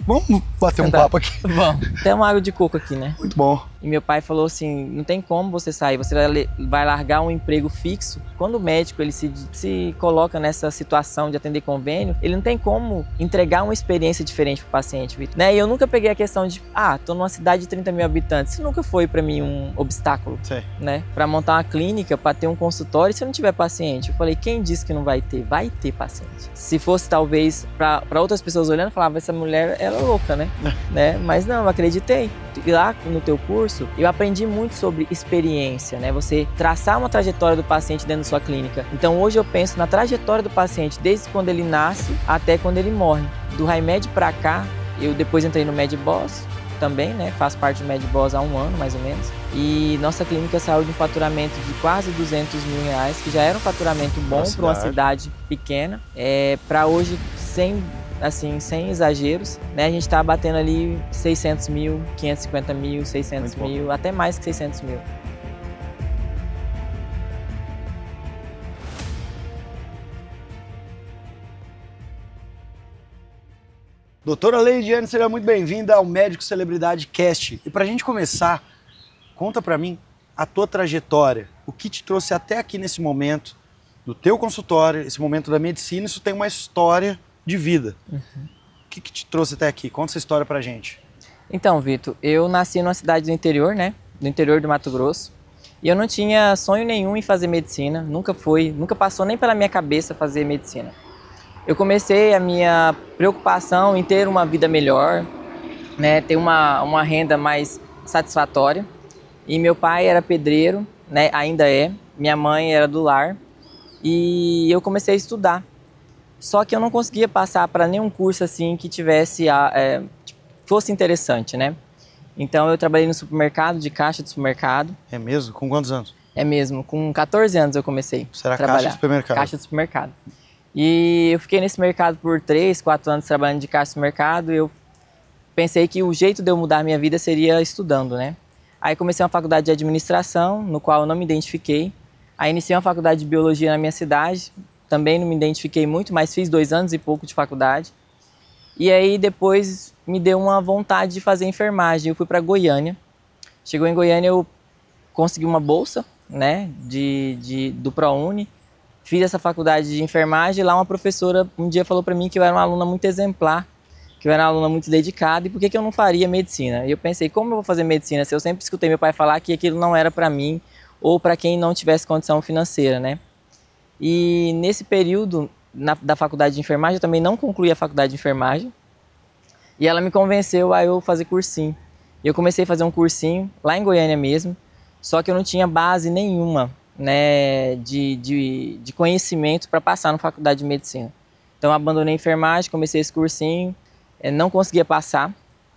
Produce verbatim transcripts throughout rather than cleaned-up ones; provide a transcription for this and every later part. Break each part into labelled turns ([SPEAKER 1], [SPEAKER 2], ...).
[SPEAKER 1] Vamos bater um
[SPEAKER 2] Sentar.
[SPEAKER 1] papo aqui.
[SPEAKER 2] Vamos. Tem uma água de coco aqui, né?
[SPEAKER 1] Muito bom.
[SPEAKER 2] E meu pai falou assim, não tem como você sair, você vai, vai largar um emprego fixo. Quando o médico ele se, se coloca nessa situação de atender convênio, ele não tem como entregar uma experiência diferente pro paciente, Vitor. Né? E eu nunca peguei a questão de, ah, tô numa cidade de trinta mil habitantes. Isso nunca foi pra mim um obstáculo,
[SPEAKER 1] Sim.
[SPEAKER 2] né? Pra montar uma clínica, pra ter um consultório, se eu não tiver paciente. Eu falei, quem disse que não vai ter? Vai ter paciente. Se fosse talvez pra, pra outras pessoas olhando, falava, essa mulher, ela é louca, né? né? Mas não, eu acreditei. E lá no teu curso, eu aprendi muito sobre experiência, né? Você traçar uma trajetória do paciente dentro da sua clínica. Então hoje eu penso na trajetória do paciente, desde quando ele nasce até quando ele morre. Do Raimed pra cá, eu depois entrei no MedBoss também, né? Faço parte do MedBoss há um ano, mais ou menos. E nossa clínica saiu de um faturamento de quase duzentos mil reais, que já era um faturamento bom para uma cidade pequena, é, para hoje, sem... assim, sem exageros, né? A gente tá batendo ali seiscentos mil, quinhentos e cinquenta mil, seiscentos mil, até mais que seiscentos mil.
[SPEAKER 1] Doutora Leidiane, seja muito bem-vinda ao Médico Celebridade Cast. E pra gente começar, conta pra mim a tua trajetória, o que te trouxe até aqui nesse momento, do teu consultório, esse momento da medicina, isso tem uma história de vida. Uhum. O que, que te trouxe até aqui? Conta essa história pra gente.
[SPEAKER 2] Então, Vitor, eu nasci numa cidade do interior, né? Do interior do Mato Grosso. E eu não tinha sonho nenhum em fazer medicina. Nunca foi, nunca passou nem pela minha cabeça fazer medicina. Eu comecei a minha preocupação em ter uma vida melhor, né? Ter uma, uma renda mais satisfatória. E meu pai era pedreiro, né? Ainda é. Minha mãe era do lar. E eu comecei a estudar. Só que eu não conseguia passar para nenhum curso assim que tivesse, é, fosse interessante, né? Então eu trabalhei no supermercado, de caixa de supermercado.
[SPEAKER 1] É mesmo? Com quantos anos?
[SPEAKER 2] É mesmo, com catorze anos eu comecei
[SPEAKER 1] Você era
[SPEAKER 2] a trabalhar.
[SPEAKER 1] Caixa de supermercado?
[SPEAKER 2] Caixa de supermercado. E eu fiquei nesse mercado por três, quatro anos trabalhando de caixa de supermercado. E eu pensei que o jeito de eu mudar a minha vida seria estudando, né? Aí comecei uma faculdade de administração, no qual eu não me identifiquei. Aí iniciei uma faculdade de biologia na minha cidade. Também não me identifiquei muito, mas fiz dois anos e pouco de faculdade. E aí depois me deu uma vontade de fazer enfermagem. Eu fui para Goiânia. Chegou em Goiânia, eu consegui uma bolsa, né, de, de, do ProUni. Fiz essa faculdade de enfermagem e lá uma professora um dia falou para mim que eu era uma aluna muito exemplar, que eu era uma aluna muito dedicada e por que, que eu não faria medicina? E eu pensei, como eu vou fazer medicina se eu sempre escutei meu pai falar que aquilo não era para mim ou para quem não tivesse condição financeira, né? E nesse período na, da faculdade de enfermagem, eu também não concluí a faculdade de enfermagem. E ela me convenceu a eu fazer cursinho. Eu comecei a fazer um cursinho lá em Goiânia mesmo, só que eu não tinha base nenhuma, né, de, de, de conhecimento para passar na faculdade de medicina. Então eu abandonei a enfermagem, comecei esse cursinho, não conseguia passar.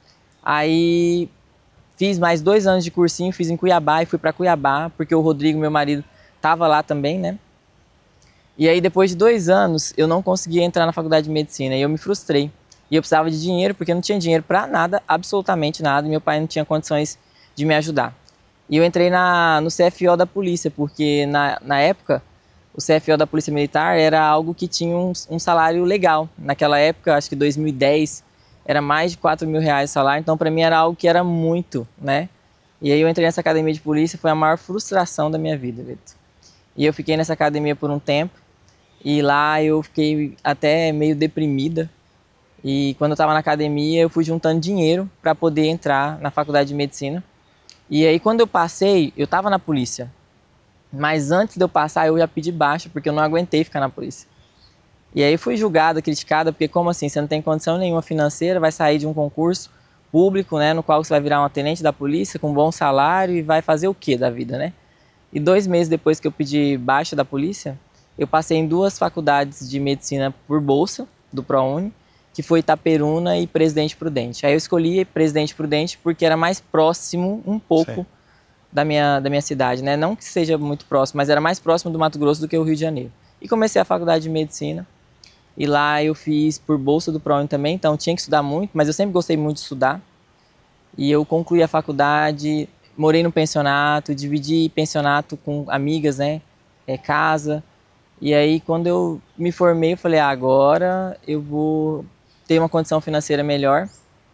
[SPEAKER 2] Aí fiz mais dois anos de cursinho, fiz em Cuiabá e fui para Cuiabá, porque o Rodrigo, meu marido, estava lá também, né? E aí, depois de dois anos, eu não conseguia entrar na faculdade de medicina e eu me frustrei. E eu precisava de dinheiro, porque eu não tinha dinheiro para nada, absolutamente nada, e meu pai não tinha condições de me ajudar. E eu entrei na, no C F O da polícia, porque na, na época, o C F O da Polícia Militar era algo que tinha um, um salário legal. Naquela época, acho que dois mil e dez, era mais de quatro mil reais o salário, então para mim era algo que era muito, né? E aí eu entrei nessa academia de polícia, foi a maior frustração da minha vida, Vitor. E eu fiquei nessa academia por um tempo, e lá eu fiquei até meio deprimida. E quando eu estava na academia, eu fui juntando dinheiro para poder entrar na faculdade de medicina. E aí quando eu passei, eu estava na polícia. Mas antes de eu passar, eu já pedi baixa, porque eu não aguentei ficar na polícia. E aí fui julgada, criticada, porque como assim, você não tem condição nenhuma financeira, vai sair de um concurso público, né, no qual você vai virar uma tenente da polícia com um bom salário e vai fazer o quê da vida, né? E dois meses depois que eu pedi baixa da polícia, eu passei em duas faculdades de medicina por bolsa, do ProUni, que foi Itaperuna e Presidente Prudente. Aí eu escolhi Presidente Prudente porque era mais próximo, um pouco, da minha, da minha cidade, né? Não que seja muito próximo, mas era mais próximo do Mato Grosso do que o Rio de Janeiro. E comecei a faculdade de medicina, e lá eu fiz por bolsa do ProUni também, então tinha que estudar muito, mas eu sempre gostei muito de estudar. E eu concluí a faculdade, morei no pensionato, dividi pensionato com amigas, né? É, casa. E aí, quando eu me formei, eu falei, ah, agora eu vou ter uma condição financeira melhor.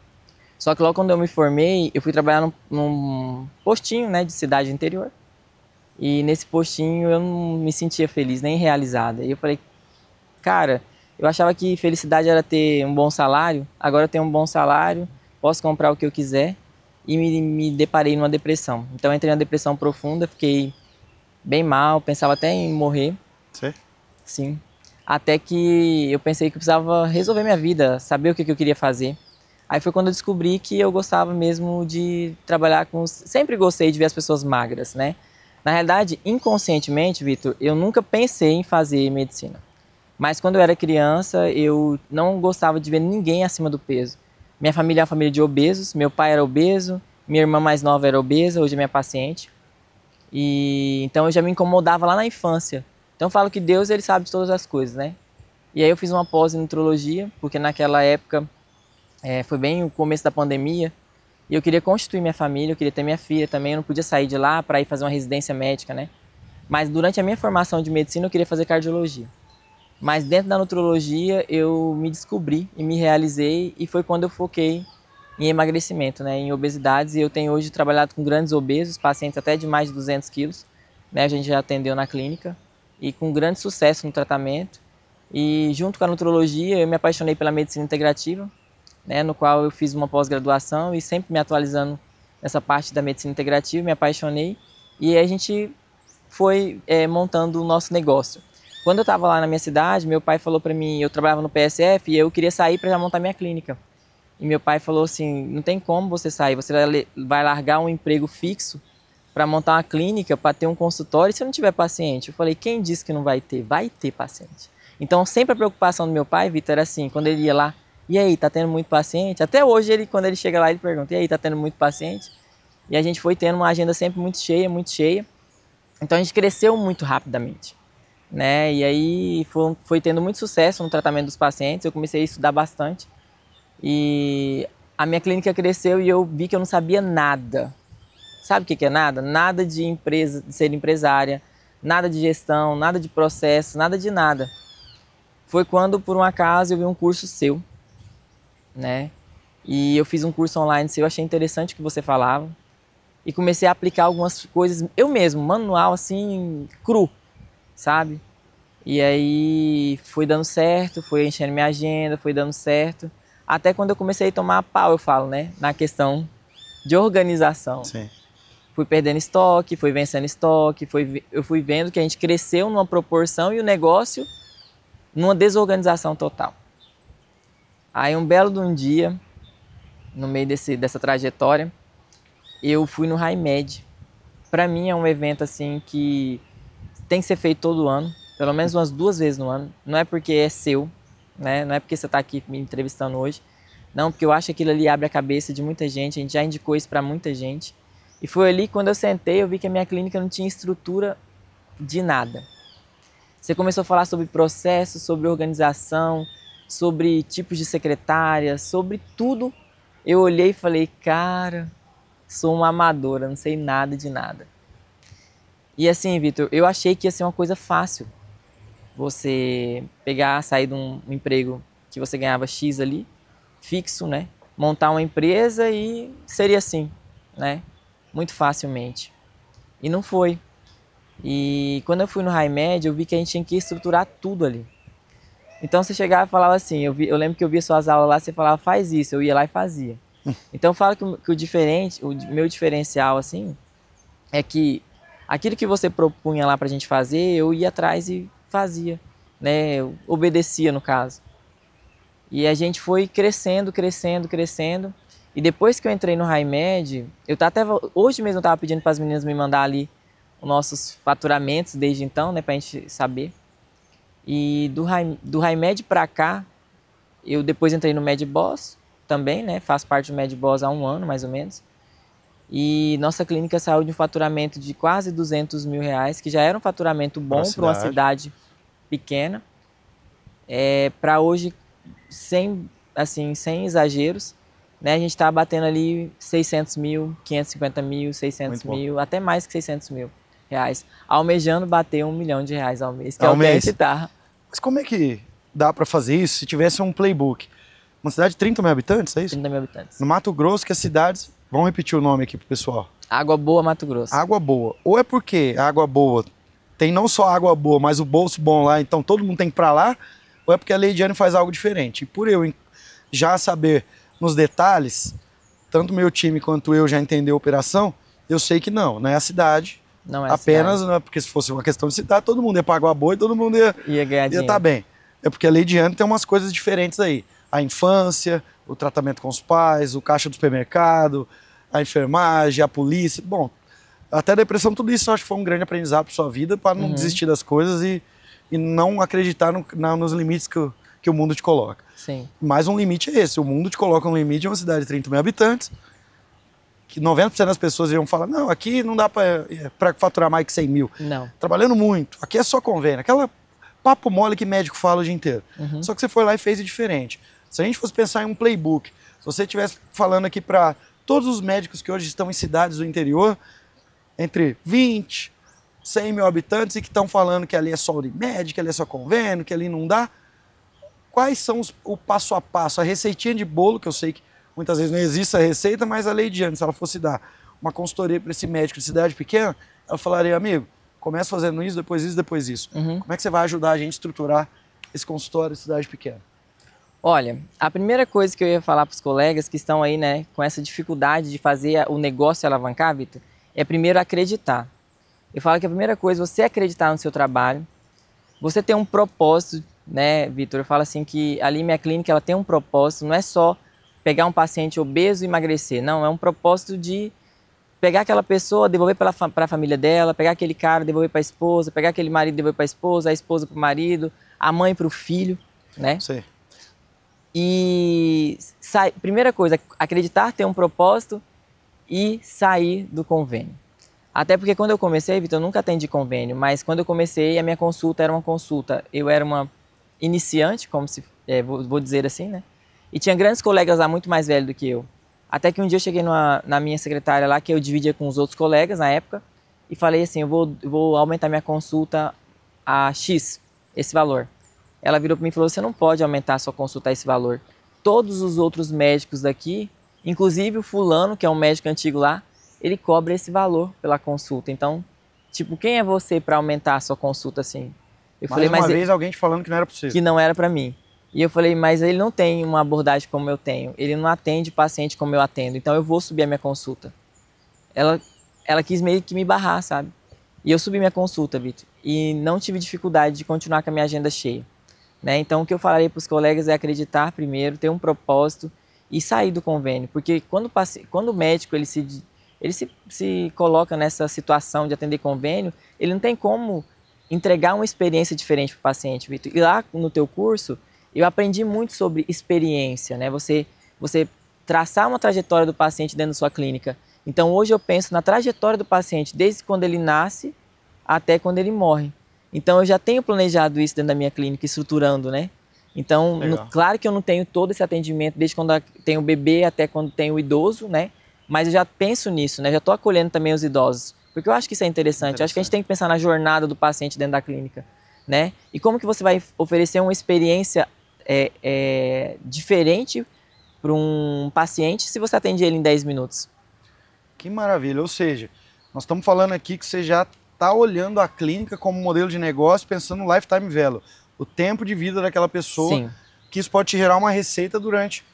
[SPEAKER 2] Só que logo quando eu me formei, eu fui trabalhar num, num postinho, né, de cidade interior. E nesse postinho eu não me sentia feliz, nem realizada. E eu falei, cara, eu achava que felicidade era ter um bom salário, agora eu tenho um bom salário, posso comprar o que eu quiser, e me, me deparei numa depressão. Então eu entrei numa depressão profunda, fiquei bem mal, pensava até em morrer.
[SPEAKER 1] Sim.
[SPEAKER 2] Sim. Até que eu pensei que eu precisava resolver minha vida, saber o que, que eu queria fazer. Aí foi quando eu descobri que eu gostava mesmo de trabalhar com... Sempre gostei de ver as pessoas magras, né? Na realidade, inconscientemente, Vitor, eu nunca pensei em fazer medicina. Mas quando eu era criança, eu não gostava de ver ninguém acima do peso. Minha família é uma família de obesos, meu pai era obeso, minha irmã mais nova era obesa, hoje é minha paciente. E então eu já me incomodava lá na infância. Então eu falo que Deus, ele sabe de todas as coisas, né? E aí eu fiz uma pós em nutrologia, porque naquela época é, foi bem o começo da pandemia, e eu queria constituir minha família, eu queria ter minha filha também, eu não podia sair de lá para ir fazer uma residência médica, né? Mas durante a minha formação de medicina eu queria fazer cardiologia. Mas dentro da nutrologia eu me descobri e me realizei, e foi quando eu foquei em emagrecimento, né, em obesidades, e eu tenho hoje trabalhado com grandes obesos, pacientes até de mais de duzentos quilos, né, a gente já atendeu na clínica, e com grande sucesso no tratamento. E junto com a nutrologia eu me apaixonei pela medicina integrativa, né, no qual eu fiz uma pós-graduação e sempre me atualizando nessa parte da medicina integrativa, me apaixonei, e aí a gente foi é, montando o nosso negócio. Quando eu estava lá na minha cidade, meu pai falou para mim, eu trabalhava no P S F e eu queria sair para já montar minha clínica. E meu pai falou assim, não tem como você sair, você vai largar um emprego fixo para montar uma clínica, para ter um consultório, e se não tiver paciente? Eu falei, quem disse que não vai ter? Vai ter paciente. Então sempre a preocupação do meu pai, Vitor, era assim, quando ele ia lá, e aí, tá tendo muito paciente? Até hoje, ele, quando ele chega lá, ele pergunta, e aí, tá tendo muito paciente? E a gente foi tendo uma agenda sempre muito cheia, muito cheia. Então a gente cresceu muito rapidamente, né? E aí foi, foi tendo muito sucesso no tratamento dos pacientes, eu comecei a estudar bastante. E a minha clínica cresceu e eu vi que eu não sabia nada. Sabe o que é nada? Nada de empresa, de ser empresária, nada de gestão, nada de processo, nada de nada. Foi quando, por um acaso, eu vi um curso seu, né? E eu fiz um curso online seu, achei interessante o que você falava. E comecei a aplicar algumas coisas, eu mesmo, manual, assim, cru, sabe? E aí foi dando certo, foi enchendo minha agenda, foi dando certo. Até quando eu comecei a tomar pau, eu falo, né? Na questão de organização.
[SPEAKER 1] Sim.
[SPEAKER 2] Fui perdendo estoque, fui vencendo estoque, fui, eu fui vendo que a gente cresceu numa proporção e o negócio numa desorganização total. Aí um belo de um dia, no meio desse, dessa trajetória, eu fui no RaiMed. Para mim é um evento assim que tem que ser feito todo ano, pelo menos umas duas vezes no ano. Não é porque é seu, né? Não é porque você está aqui me entrevistando hoje. Não, porque eu acho que aquilo ali abre a cabeça de muita gente, a gente já indicou isso para muita gente. E foi ali quando eu sentei, eu vi que a minha clínica não tinha estrutura de nada. Você começou a falar sobre processos, sobre organização, sobre tipos de secretária, sobre tudo. Eu olhei e falei, cara, sou uma amadora, não sei nada de nada. E assim, Vitor, eu achei que ia ser uma coisa fácil. Você pegar, sair de um emprego que você ganhava X ali, fixo, né? Montar uma empresa e seria assim, né? Muito facilmente. E não foi. E quando eu fui no RaiMed, eu vi que a gente tinha que estruturar tudo ali. Então você chegava e falava assim, eu, vi, eu lembro que eu via suas aulas lá, você falava, faz isso, eu ia lá e fazia. Então eu falo que, o, que o diferente, o meu diferencial, assim, é que aquilo que você propunha lá pra gente fazer, eu ia atrás e fazia, né? Eu obedecia, no caso. E a gente foi crescendo, crescendo, crescendo. E depois que eu entrei no RaiMed, eu até hoje mesmo eu estava pedindo para as meninas me mandar ali os nossos faturamentos desde então, né, para a gente saber. E do, Rai, do RaiMed para cá, eu depois entrei no MedBoss também, né, faço parte do MedBoss há um ano mais ou menos. E nossa clínica saiu de um faturamento de quase duzentos mil reais, que já era um faturamento bom para uma cidade pequena, é, para hoje, sem, assim, sem exageros, né, a gente está batendo ali seiscentos mil, quinhentos e cinquenta mil, seiscentos mil, até mais que seiscentos mil reais. Almejando bater um milhão de reais ao mês, que
[SPEAKER 1] ao
[SPEAKER 2] é o
[SPEAKER 1] mês.
[SPEAKER 2] que a gente tá.
[SPEAKER 1] Mas como é que dá para fazer isso se tivesse um playbook? Uma cidade de trinta mil habitantes, é isso?
[SPEAKER 2] trinta mil habitantes.
[SPEAKER 1] No Mato Grosso, que as cidades... Vamos repetir o nome aqui pro pessoal.
[SPEAKER 2] Água Boa, Mato Grosso.
[SPEAKER 1] Água Boa. Ou é porque a Água Boa tem não só água boa, mas o bolso bom lá, então todo mundo tem que ir pra lá, ou é porque a Leidiane faz algo diferente. E por eu já saber nos detalhes, tanto meu time quanto eu já entender a operação, eu sei que não, não é a cidade.
[SPEAKER 2] Não é a
[SPEAKER 1] apenas,
[SPEAKER 2] cidade.
[SPEAKER 1] Né, porque se fosse uma questão de cidade, todo mundo ia pra Água Boa e todo mundo ia
[SPEAKER 2] ia ganhar dinheiro.
[SPEAKER 1] Ia tá bem. É porque a Leidiane tem umas coisas diferentes aí. A infância, o tratamento com os pais, o caixa do supermercado, a enfermagem, a polícia. Bom, até a depressão, tudo isso eu acho que foi um grande aprendizado para sua vida, para não uhum. desistir das coisas e, e não acreditar no, na, nos limites que, o, que o mundo te coloca.
[SPEAKER 2] Sim.
[SPEAKER 1] Mas um limite é esse, o mundo te coloca um limite de uma cidade de trinta mil habitantes, que noventa por cento das pessoas iam falar, não, aqui não dá para faturar mais que cem mil.
[SPEAKER 2] Não.
[SPEAKER 1] Trabalhando muito, aqui é só convênio, aquela papo mole que médico fala o dia inteiro.
[SPEAKER 2] Uhum.
[SPEAKER 1] Só que você foi lá e fez de diferente. Se a gente fosse pensar em um playbook, se você estivesse falando aqui para todos os médicos que hoje estão em cidades do interior, entre vinte, cem mil habitantes e que estão falando que ali é só Unimed, que ali é só convênio, que ali não dá. Quais são os, o passo a passo, a receitinha de bolo, que eu sei que muitas vezes não existe a receita, mas a Leidiane, se ela fosse dar uma consultoria para esse médico de cidade pequena, ela falaria, amigo, começa fazendo isso, depois isso, depois isso.
[SPEAKER 2] Uhum.
[SPEAKER 1] Como é que você vai ajudar a gente a estruturar esse consultório de cidade pequena?
[SPEAKER 2] Olha, a primeira coisa que eu ia falar para os colegas que estão aí, né, com essa dificuldade de fazer o negócio alavancar, Vitor, é primeiro acreditar. Eu falo que a primeira coisa é você acreditar no seu trabalho, você ter um propósito, né, Vitor? Eu falo assim que ali minha clínica ela tem um propósito, não é só pegar um paciente obeso e emagrecer, não, é um propósito de pegar aquela pessoa, devolver para a família dela, pegar aquele cara, devolver para a esposa, pegar aquele marido, devolver para a esposa, a esposa para o marido, a mãe para o filho, né?
[SPEAKER 1] Sim.
[SPEAKER 2] E sai, primeira coisa, acreditar, ter um propósito e sair do convênio. Até porque quando eu comecei, Vitor, eu nunca atendi convênio, mas quando eu comecei, a minha consulta era uma consulta, eu era uma iniciante, como se, é, vou, vou dizer assim, né? E tinha grandes colegas lá muito mais velhos do que eu. Até que um dia eu cheguei numa, na minha secretária lá, que eu dividia com os outros colegas na época, e falei assim, eu vou, eu vou aumentar minha consulta a X, esse valor. Ela virou para mim e falou, você não pode aumentar a sua consulta a esse valor. Todos os outros médicos daqui, inclusive o fulano, que é um médico antigo lá, ele cobra esse valor pela consulta. Então, tipo, quem é você para aumentar a sua consulta assim? Eu
[SPEAKER 1] Mais
[SPEAKER 2] falei,
[SPEAKER 1] uma
[SPEAKER 2] mas
[SPEAKER 1] vez
[SPEAKER 2] ele...
[SPEAKER 1] alguém te falando que não era possível.
[SPEAKER 2] Que não era para mim. E eu falei, mas ele não tem uma abordagem como eu tenho. Ele não atende paciente como eu atendo. Então eu vou subir a minha consulta. Ela, ela quis meio que me barrar, sabe? E eu subi minha consulta, Vitor. E não tive dificuldade de continuar com a minha agenda cheia. Né? Então o que eu falaria para os colegas é acreditar primeiro, ter um propósito e sair do convênio. Porque quando, quando o médico ele se, ele se, se coloca nessa situação de atender convênio, ele não tem como entregar uma experiência diferente para o paciente, Vitor. E lá no teu curso, eu aprendi muito sobre experiência, né? Você, você traçar uma trajetória do paciente dentro da sua clínica. Então hoje eu penso na trajetória do paciente, desde quando ele nasce até quando ele morre. Então eu já tenho planejado isso dentro da minha clínica, estruturando, né? Então, no, claro que eu não tenho todo esse atendimento, desde quando tem o bebê até quando tem o idoso, né? Mas eu já penso nisso, né? Já estou acolhendo também os idosos. Porque eu acho que isso é interessante. interessante. Eu acho que a gente tem que pensar na jornada do paciente dentro da clínica, né? E como que você vai oferecer uma experiência é, é, diferente para um paciente se você atende ele em dez minutos?
[SPEAKER 1] Que maravilha. Ou seja, nós estamos falando aqui que você já está olhando a clínica como modelo de negócio, pensando no lifetime value, o tempo de vida daquela pessoa.
[SPEAKER 2] Sim.
[SPEAKER 1] Que isso pode te gerar uma receita durante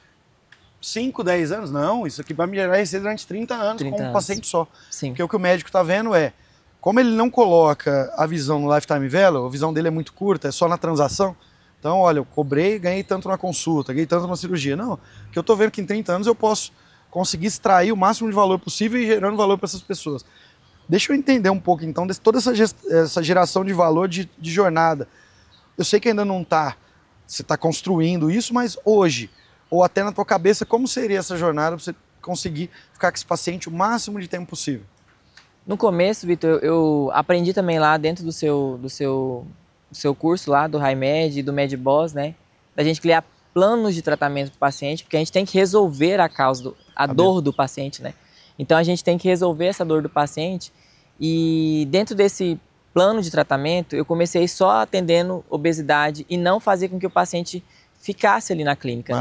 [SPEAKER 1] cinco, dez anos. Não, isso aqui vai me gerar receita durante trinta anos
[SPEAKER 2] trinta
[SPEAKER 1] com um
[SPEAKER 2] anos.
[SPEAKER 1] paciente só.
[SPEAKER 2] Sim.
[SPEAKER 1] Porque o que o médico está vendo é, como ele não coloca a visão no lifetime value, a visão dele é muito curta, é só na transação. Então, olha, eu cobrei, ganhei tanto na consulta, ganhei tanto na cirurgia. Não, que eu estou vendo que em trinta anos eu posso conseguir extrair o máximo de valor possível e gerando valor para essas pessoas. Deixa eu entender um pouco, então, de toda essa, gest... essa geração de valor de, de jornada. Eu sei que ainda não está, você está construindo isso, mas hoje, ou até na tua cabeça, como seria essa jornada para você conseguir ficar com esse paciente o máximo de tempo possível?
[SPEAKER 2] No começo, Vitor, eu aprendi também lá dentro do seu, do seu, do seu curso lá, do HiMed e do MedBoss, né? Da gente criar planos de tratamento para o paciente, porque a gente tem que resolver a causa, do, a tá dor bem. do paciente, né? Então a gente tem que resolver essa dor do paciente e dentro desse plano de tratamento eu comecei só atendendo obesidade e não fazer com que o paciente ficasse ali na clínica.
[SPEAKER 1] Maravilha.
[SPEAKER 2] Né?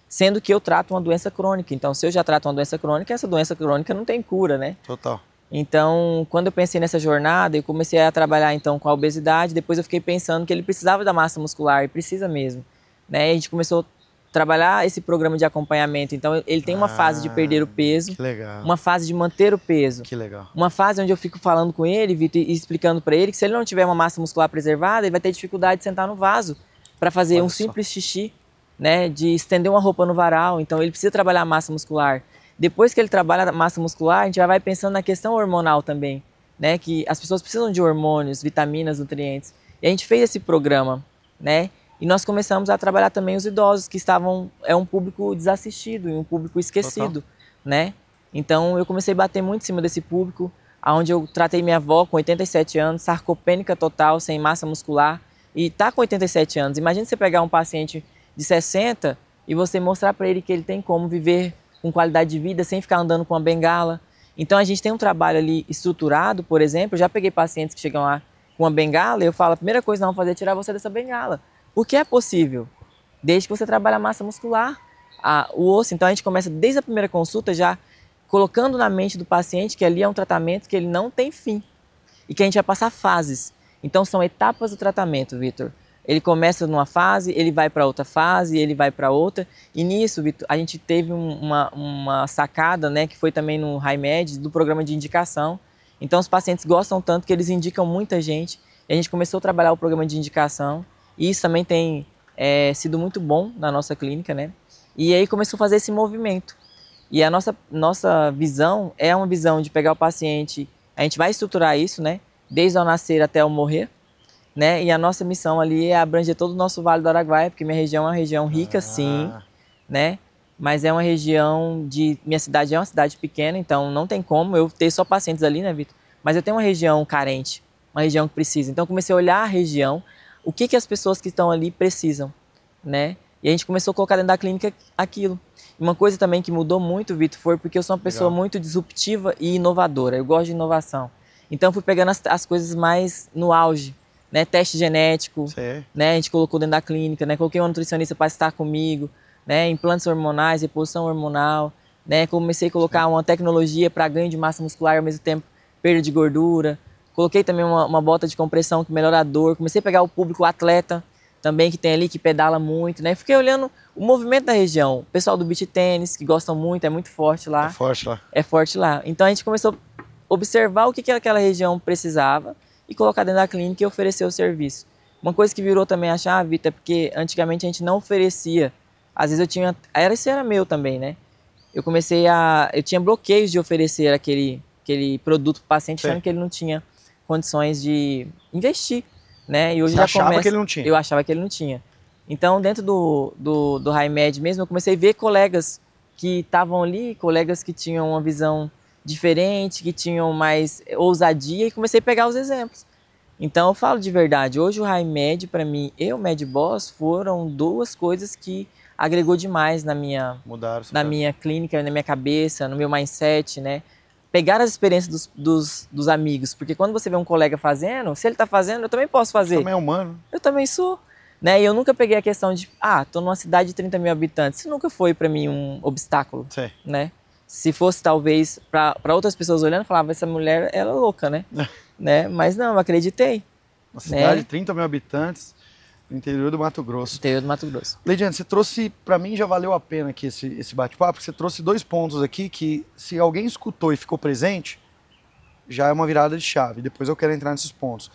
[SPEAKER 2] sendo que eu trato uma doença crônica. Então, se eu já trato uma doença crônica, essa doença crônica não tem cura, né?
[SPEAKER 1] Total.
[SPEAKER 2] Então, quando eu pensei nessa jornada, eu comecei a trabalhar então com a obesidade, depois eu fiquei pensando que ele precisava da massa muscular, e precisa mesmo, né? E a gente começou a trabalhar esse programa de acompanhamento. Então, ele tem uma
[SPEAKER 1] Ah,
[SPEAKER 2] fase de perder o peso,
[SPEAKER 1] que legal.
[SPEAKER 2] uma fase de manter o peso,
[SPEAKER 1] Que legal.
[SPEAKER 2] uma fase onde eu fico falando com ele, Vitor, e explicando para ele que se ele não tiver uma massa muscular preservada, ele vai ter dificuldade de sentar no vaso para fazer
[SPEAKER 1] Olha
[SPEAKER 2] um
[SPEAKER 1] só.
[SPEAKER 2] simples xixi, né? De estender uma roupa no varal. Então, ele precisa trabalhar a massa muscular. Depois que ele trabalha a massa muscular, a gente já vai pensando na questão hormonal também, né? Que as pessoas precisam de hormônios, vitaminas, nutrientes. E a gente fez esse programa, né? E nós começamos a trabalhar também os idosos, que estavam, é um público desassistido, um público esquecido, Total. né? Então eu comecei a bater muito em cima desse público, onde eu tratei minha avó com oitenta e sete anos, sarcopênica total, sem massa muscular, e tá com oitenta e sete anos. Imagina você pegar um paciente de sessenta e você mostrar para ele que ele tem como viver com qualidade de vida, sem ficar andando com uma bengala. Então a gente tem um trabalho ali estruturado, por exemplo, eu já peguei pacientes que chegam lá com uma bengala e eu falo, a primeira coisa que nós vamos fazer é tirar você dessa bengala. Porque é possível, desde que você trabalhe a massa muscular, a, o osso. Então a gente começa desde a primeira consulta já colocando na mente do paciente que ali é um tratamento que ele não tem fim e que a gente vai passar fases. Então são etapas do tratamento, Vitor. Ele começa numa fase, ele vai para outra fase, ele vai para outra. E nisso, Vitor, a gente teve um, uma, uma sacada, né, que foi também no HiMed, do programa de indicação. Então, os pacientes gostam tanto que eles indicam muita gente. E a gente começou a trabalhar o programa de indicação. E isso também tem é, sido muito bom na nossa clínica, né? E aí começou a fazer esse movimento. E a nossa, nossa visão é uma visão de pegar o paciente, a gente vai estruturar isso, né? Desde o nascer até o morrer. Né? E a nossa missão ali é abranger todo o nosso Vale do Araguaia, porque minha região é uma região rica, ah. sim, né? Mas é uma região de... Minha cidade é uma cidade pequena, então não tem como eu ter só pacientes ali, né, Vitor? Mas eu tenho uma região carente, uma região que precisa. Então eu comecei a olhar a região, o que, que as pessoas que estão ali precisam, né? E a gente começou a colocar dentro da clínica aquilo. Uma coisa também que mudou muito, Vitor, foi porque eu sou uma pessoa Legal. muito disruptiva e inovadora. Eu gosto de inovação. Então eu fui pegando as, as coisas mais no auge. Né, teste genético, né, a gente colocou dentro da clínica, né, coloquei uma nutricionista para estar comigo, né, implantes hormonais, reposição hormonal, né, comecei a colocar Sim. uma tecnologia para ganho de massa muscular e ao mesmo tempo perda de gordura, coloquei também uma, uma bota de compressão que melhora a dor, comecei a pegar o público atleta também que tem ali, que pedala muito, né, fiquei olhando o movimento da região, o pessoal do beach tênis, que gostam muito, é muito forte lá.
[SPEAKER 1] É forte lá.
[SPEAKER 2] É forte lá. Então a gente começou a observar o que, que aquela região precisava, e colocar dentro da clínica e oferecer o serviço. Uma coisa que virou também a chave, Vitor, é porque antigamente a gente não oferecia. Às vezes eu tinha... Era, isso era meu também, né? Eu comecei a... Eu tinha bloqueios de oferecer aquele, aquele produto para o paciente,
[SPEAKER 1] Sim.
[SPEAKER 2] achando que ele não tinha condições de investir, né? E hoje
[SPEAKER 1] Você
[SPEAKER 2] já
[SPEAKER 1] achava
[SPEAKER 2] começa...
[SPEAKER 1] que ele não tinha?
[SPEAKER 2] Eu achava que ele não tinha. Então, dentro do, do, do HiMed mesmo, eu comecei a ver colegas que estavam ali, colegas que tinham uma visão diferente, que tinham mais ousadia, e comecei a pegar os exemplos. Então eu falo de verdade, hoje o HiMed para mim e o MedBoss foram duas coisas que agregou demais na minha,
[SPEAKER 1] Mudaram,
[SPEAKER 2] na minha clínica, na minha cabeça, no meu mindset, né? Pegar as experiências dos, dos, dos amigos, porque quando você vê um colega fazendo, se ele está fazendo, eu também posso fazer.
[SPEAKER 1] Você também é humano.
[SPEAKER 2] Eu também sou. Né? E eu nunca peguei a questão de, ah, tô numa cidade de trinta mil habitantes. Isso nunca foi para mim um obstáculo,
[SPEAKER 1] Sim.
[SPEAKER 2] né? Se fosse, talvez, para outras pessoas olhando, falava, essa mulher, ela é louca, né? né? Mas não, eu acreditei.
[SPEAKER 1] Uma cidade
[SPEAKER 2] né?
[SPEAKER 1] de trinta mil habitantes, no interior do Mato Grosso.
[SPEAKER 2] Interior do Mato Grosso.
[SPEAKER 1] Leidiane, você trouxe, para mim já valeu a pena aqui esse, esse bate-papo, porque você trouxe dois pontos aqui que, se alguém escutou e ficou presente, já é uma virada de chave. Depois eu quero entrar nesses pontos.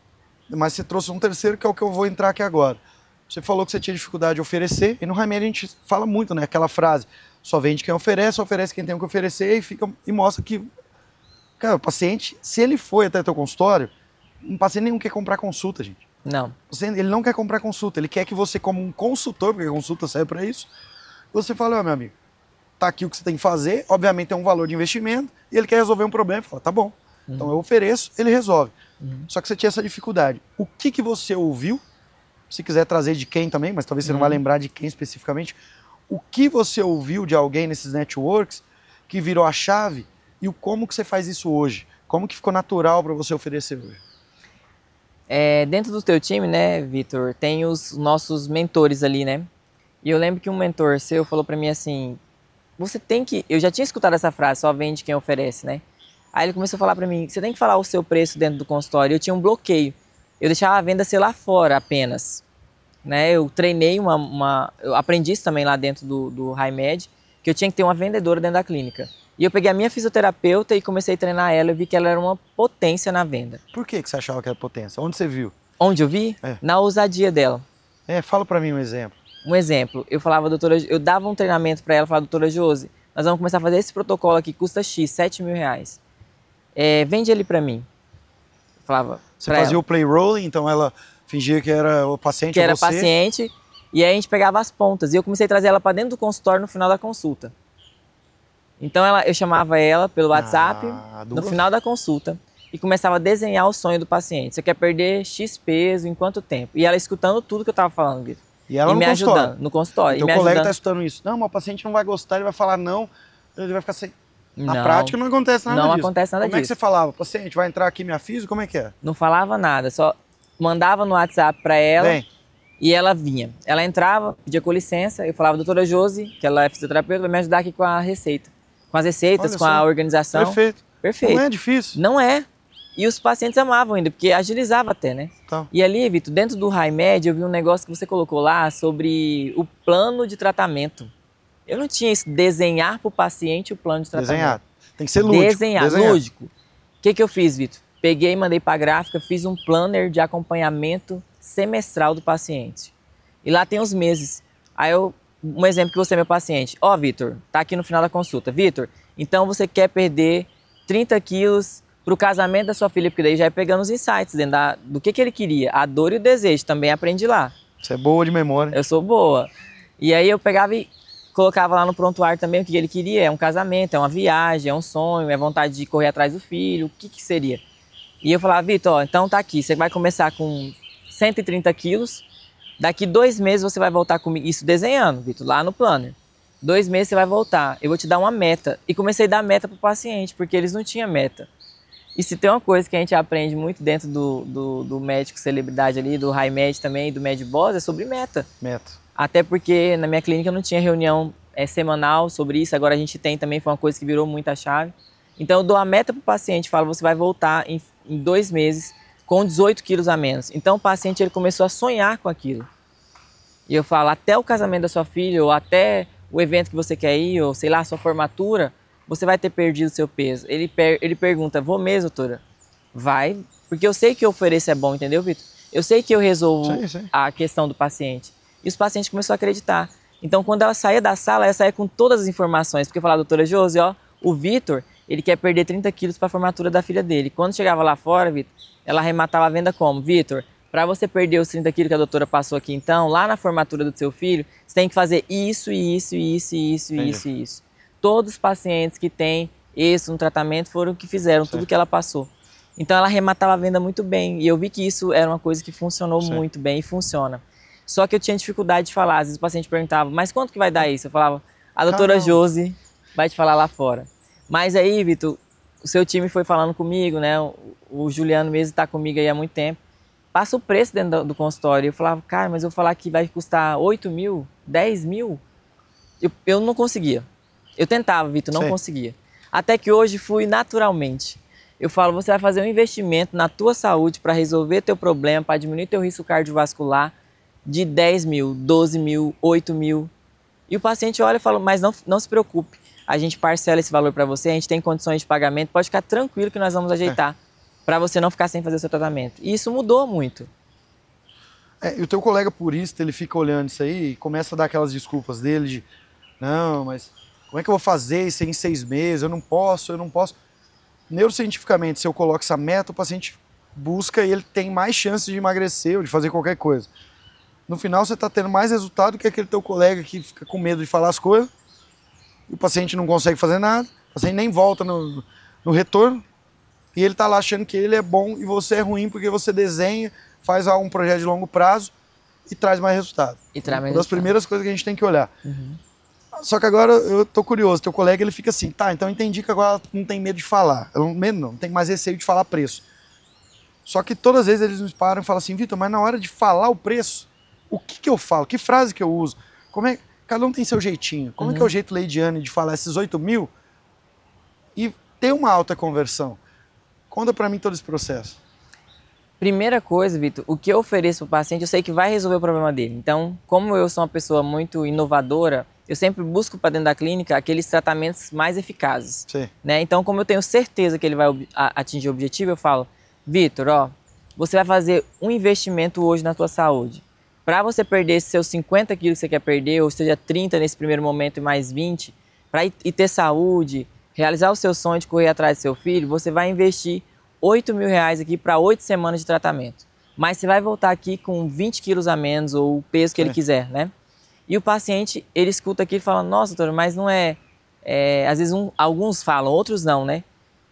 [SPEAKER 1] Mas você trouxe um terceiro, que é o que eu vou entrar aqui agora. Você falou que você tinha dificuldade de oferecer, e no HiMed a gente fala muito, né? Aquela frase, só vende quem oferece, só oferece quem tem o que oferecer, e, fica, e mostra que, cara, o paciente, se ele foi até o teu consultório, um paciente nenhum quer comprar consulta, gente.
[SPEAKER 2] Não.
[SPEAKER 1] Você, ele não quer comprar consulta, ele quer que você, como um consultor, porque a consulta serve para isso, você fala, ó, meu amigo, tá aqui o que você tem que fazer, obviamente tem um valor de investimento, e ele quer resolver um problema, fala, tá bom, uhum. então eu ofereço, ele resolve. Uhum. Só que você tinha essa dificuldade. O que que você ouviu, se quiser trazer de quem também, mas talvez você uhum. não vai lembrar de quem especificamente, o que você ouviu de alguém nesses networks que virou a chave e o como que você faz isso hoje? Como que ficou natural para você oferecer hoje?
[SPEAKER 2] É, dentro do teu time, né, Vitor, tem os nossos mentores ali, né? E eu lembro que um mentor seu falou pra mim assim, você tem que... Eu já tinha escutado essa frase, só vende quem oferece, né? Aí ele começou a falar pra mim, você tem que falar o seu preço dentro do consultório. Eu tinha um bloqueio. Eu deixava a venda ser lá fora apenas. Né? Eu treinei uma... uma eu aprendi isso também lá dentro do, do HiMed, que eu tinha que ter uma vendedora dentro da clínica. E eu peguei a minha fisioterapeuta e comecei a treinar ela. Eu vi que ela era uma potência na venda.
[SPEAKER 1] Por que, que você achava que era potência? Onde você viu?
[SPEAKER 2] Onde eu vi?
[SPEAKER 1] É.
[SPEAKER 2] Na ousadia dela.
[SPEAKER 1] É, fala pra mim um exemplo.
[SPEAKER 2] Um exemplo, eu falava, doutora, eu dava um treinamento para ela, falava, doutora Josi, nós vamos começar a fazer esse protocolo aqui, custa X, sete mil reais. É, vende ele para mim. Eu falava.
[SPEAKER 1] Você fazia ela. o play rolling, então ela fingia que era o paciente
[SPEAKER 2] que
[SPEAKER 1] ou
[SPEAKER 2] era
[SPEAKER 1] você?
[SPEAKER 2] paciente, e aí a gente pegava as pontas. E eu comecei a trazer ela para dentro do consultório no final da consulta. Então ela, eu chamava ela pelo WhatsApp ah, no final da consulta e começava a desenhar o sonho do paciente. Você quer perder X peso em quanto tempo? E ela escutando tudo que eu estava falando, Vitor.
[SPEAKER 1] E ela
[SPEAKER 2] e
[SPEAKER 1] no
[SPEAKER 2] me
[SPEAKER 1] consultório.
[SPEAKER 2] ajudando no consultório.
[SPEAKER 1] Então o colega está escutando isso. Não, mas o paciente não vai gostar, ele vai falar não, ele vai ficar sem... Na não, prática não acontece nada
[SPEAKER 2] não
[SPEAKER 1] disso.
[SPEAKER 2] Não acontece nada
[SPEAKER 1] Como
[SPEAKER 2] disso.
[SPEAKER 1] Como é que você falava? Paciente, vai entrar aqui minha física, como é que é?
[SPEAKER 2] Não falava nada, só mandava no WhatsApp para ela Bem. e ela vinha. Ela entrava, pedia com licença, eu falava, doutora Josi, que ela é fisioterapeuta, vai me ajudar aqui com a receita. Com as receitas, Olha com só. a organização.
[SPEAKER 1] Perfeito.
[SPEAKER 2] Perfeito.
[SPEAKER 1] Não é difícil.
[SPEAKER 2] Não é. E os pacientes amavam ainda, porque agilizava até, né?
[SPEAKER 1] Tá.
[SPEAKER 2] E ali, Vitor, dentro do HiMed, eu vi um negócio que você colocou lá sobre o plano de tratamento. Eu não tinha isso, desenhar para o paciente o plano de tratamento.
[SPEAKER 1] Desenhar. Tem que ser lúdico.
[SPEAKER 2] Desenhar, Desenhar. lúdico. O que, que eu fiz, Vitor? Peguei, mandei para a gráfica, fiz um planner de acompanhamento semestral do paciente. E lá tem os meses. Aí eu, um exemplo que você é meu paciente. Ó, oh, Vitor, tá aqui no final da consulta. Vitor, então você quer perder trinta quilos para o casamento da sua filha, porque daí já é pegando os insights dentro da, do que, que ele queria. A dor e o desejo, também aprendi lá.
[SPEAKER 1] Você é boa de memória.
[SPEAKER 2] Eu sou boa. E aí eu pegava e colocava lá no prontuário também o que ele queria. É um casamento, é uma viagem, é um sonho, é vontade de correr atrás do filho, o que que seria? E eu falava, Vitor, então tá aqui, você vai começar com cento e trinta quilos, daqui dois meses você vai voltar comigo, isso desenhando, Vitor, lá no planner. Dois meses você vai voltar, eu vou te dar uma meta. E comecei a dar meta para o paciente, porque eles não tinham meta. E se tem uma coisa que a gente aprende muito dentro do, do, do médico celebridade ali, do HiMed também, do MedBoss, é sobre meta.
[SPEAKER 1] Meta.
[SPEAKER 2] Até porque na minha clínica não tinha reunião é, semanal sobre isso, agora a gente tem também, foi uma coisa que virou muito a chave. Então eu dou a meta para o paciente, falo, você vai voltar em, em dois meses com dezoito quilos a menos. Então o paciente ele começou a sonhar com aquilo. E eu falo, até o casamento da sua filha, ou até o evento que você quer ir, ou sei lá, a sua formatura, você vai ter perdido seu peso. Ele, per ele pergunta, vou mesmo, doutora? Vai, porque eu sei que eu ofereço é bom, entendeu, Vitor? Eu sei que eu resolvo sim, sim. a questão do paciente. E os pacientes começaram a acreditar. Então, quando ela saía da sala, ela saía com todas as informações. Porque eu falava, doutora Josi, ó, o Vitor, ele quer perder trinta quilos para a formatura da filha dele. Quando chegava lá fora, Vitor, ela arrematava a venda como? Vitor, para você perder os trinta quilos que a doutora passou aqui, então, lá na formatura do seu filho, você tem que fazer isso, isso, isso, isso, Entendi. isso e isso. Todos os pacientes que têm isso no tratamento foram que fizeram certo. tudo que ela passou. Então ela arrematava a venda muito bem. E eu vi que isso era uma coisa que funcionou certo. muito bem e funciona. Só que eu tinha dificuldade de falar. Às vezes o paciente perguntava, mas quanto que vai dar isso? Eu falava, a doutora Caramba. Josi vai te falar lá fora. Mas aí, Vitor, o seu time foi falando comigo, né? O, o Juliano mesmo está comigo aí há muito tempo. Passa o preço dentro do, do consultório. Eu falava, cara, mas eu vou falar que vai custar oito mil, dez mil. Eu, eu não conseguia. Eu tentava, Vitor, não Sim. conseguia. Até que hoje fui naturalmente. Eu falo, você vai fazer um investimento na tua saúde para resolver teu problema, para diminuir teu risco cardiovascular de dez mil, doze mil, oito mil. E o paciente olha e fala, mas não, não se preocupe, a gente parcela esse valor para você, a gente tem condições de pagamento, pode ficar tranquilo que nós vamos ajeitar é. para você não ficar sem fazer o seu tratamento. E isso mudou muito.
[SPEAKER 1] É, e o teu colega purista, ele fica olhando isso aí e começa a dar aquelas desculpas dele de, não, mas... como é que eu vou fazer isso em seis meses? Eu não posso, eu não posso. Neurocientificamente, se eu coloco essa meta, o paciente busca e ele tem mais chances de emagrecer ou de fazer qualquer coisa. No final, você está tendo mais resultado que aquele teu colega que fica com medo de falar as coisas, e o paciente não consegue fazer nada, o paciente nem volta no, no retorno, e ele está lá achando que ele é bom e você é ruim porque você desenha, faz um projeto de longo prazo e traz mais resultado.
[SPEAKER 2] E traz mais
[SPEAKER 1] Uma das primeiras coisas que a gente tem que olhar. Uhum. Só que agora eu tô curioso, teu colega ele fica assim, tá, então eu entendi que agora não tem medo de falar, ela não, medo não, não tem mais receio de falar preço. Só que todas as vezes eles nos param e falam assim, Vitor, mas na hora de falar o preço, o que que eu falo, que frase que eu uso, Como é, cada um tem seu jeitinho. Como
[SPEAKER 2] Uhum.
[SPEAKER 1] é que é o jeito Leidiane de falar esses oito mil e ter uma alta conversão? Conta pra mim todo esse processo.
[SPEAKER 2] Primeira coisa, Vitor, o que eu ofereço para o paciente, eu sei que vai resolver o problema dele. Então, como eu sou uma pessoa muito inovadora, eu sempre busco para dentro da clínica aqueles tratamentos mais eficazes.
[SPEAKER 1] Sim.
[SPEAKER 2] Né? Então, como eu tenho certeza que ele vai ob- a- atingir o objetivo, eu falo, Vitor, ó, você vai fazer um investimento hoje na tua saúde. Para você perder esses seus cinquenta quilos que você quer perder, ou seja, trinta nesse primeiro momento e mais vinte, para ir e ter saúde, realizar o seu sonho de correr atrás do seu filho, você vai investir oito mil reais aqui para oito semanas de tratamento. Mas você vai voltar aqui com vinte quilos a menos ou o peso que ele
[SPEAKER 1] Sim.
[SPEAKER 2] quiser, né? E o paciente, ele escuta aqui e fala, nossa, doutor, mas não é... é às vezes um, alguns falam, outros não, né?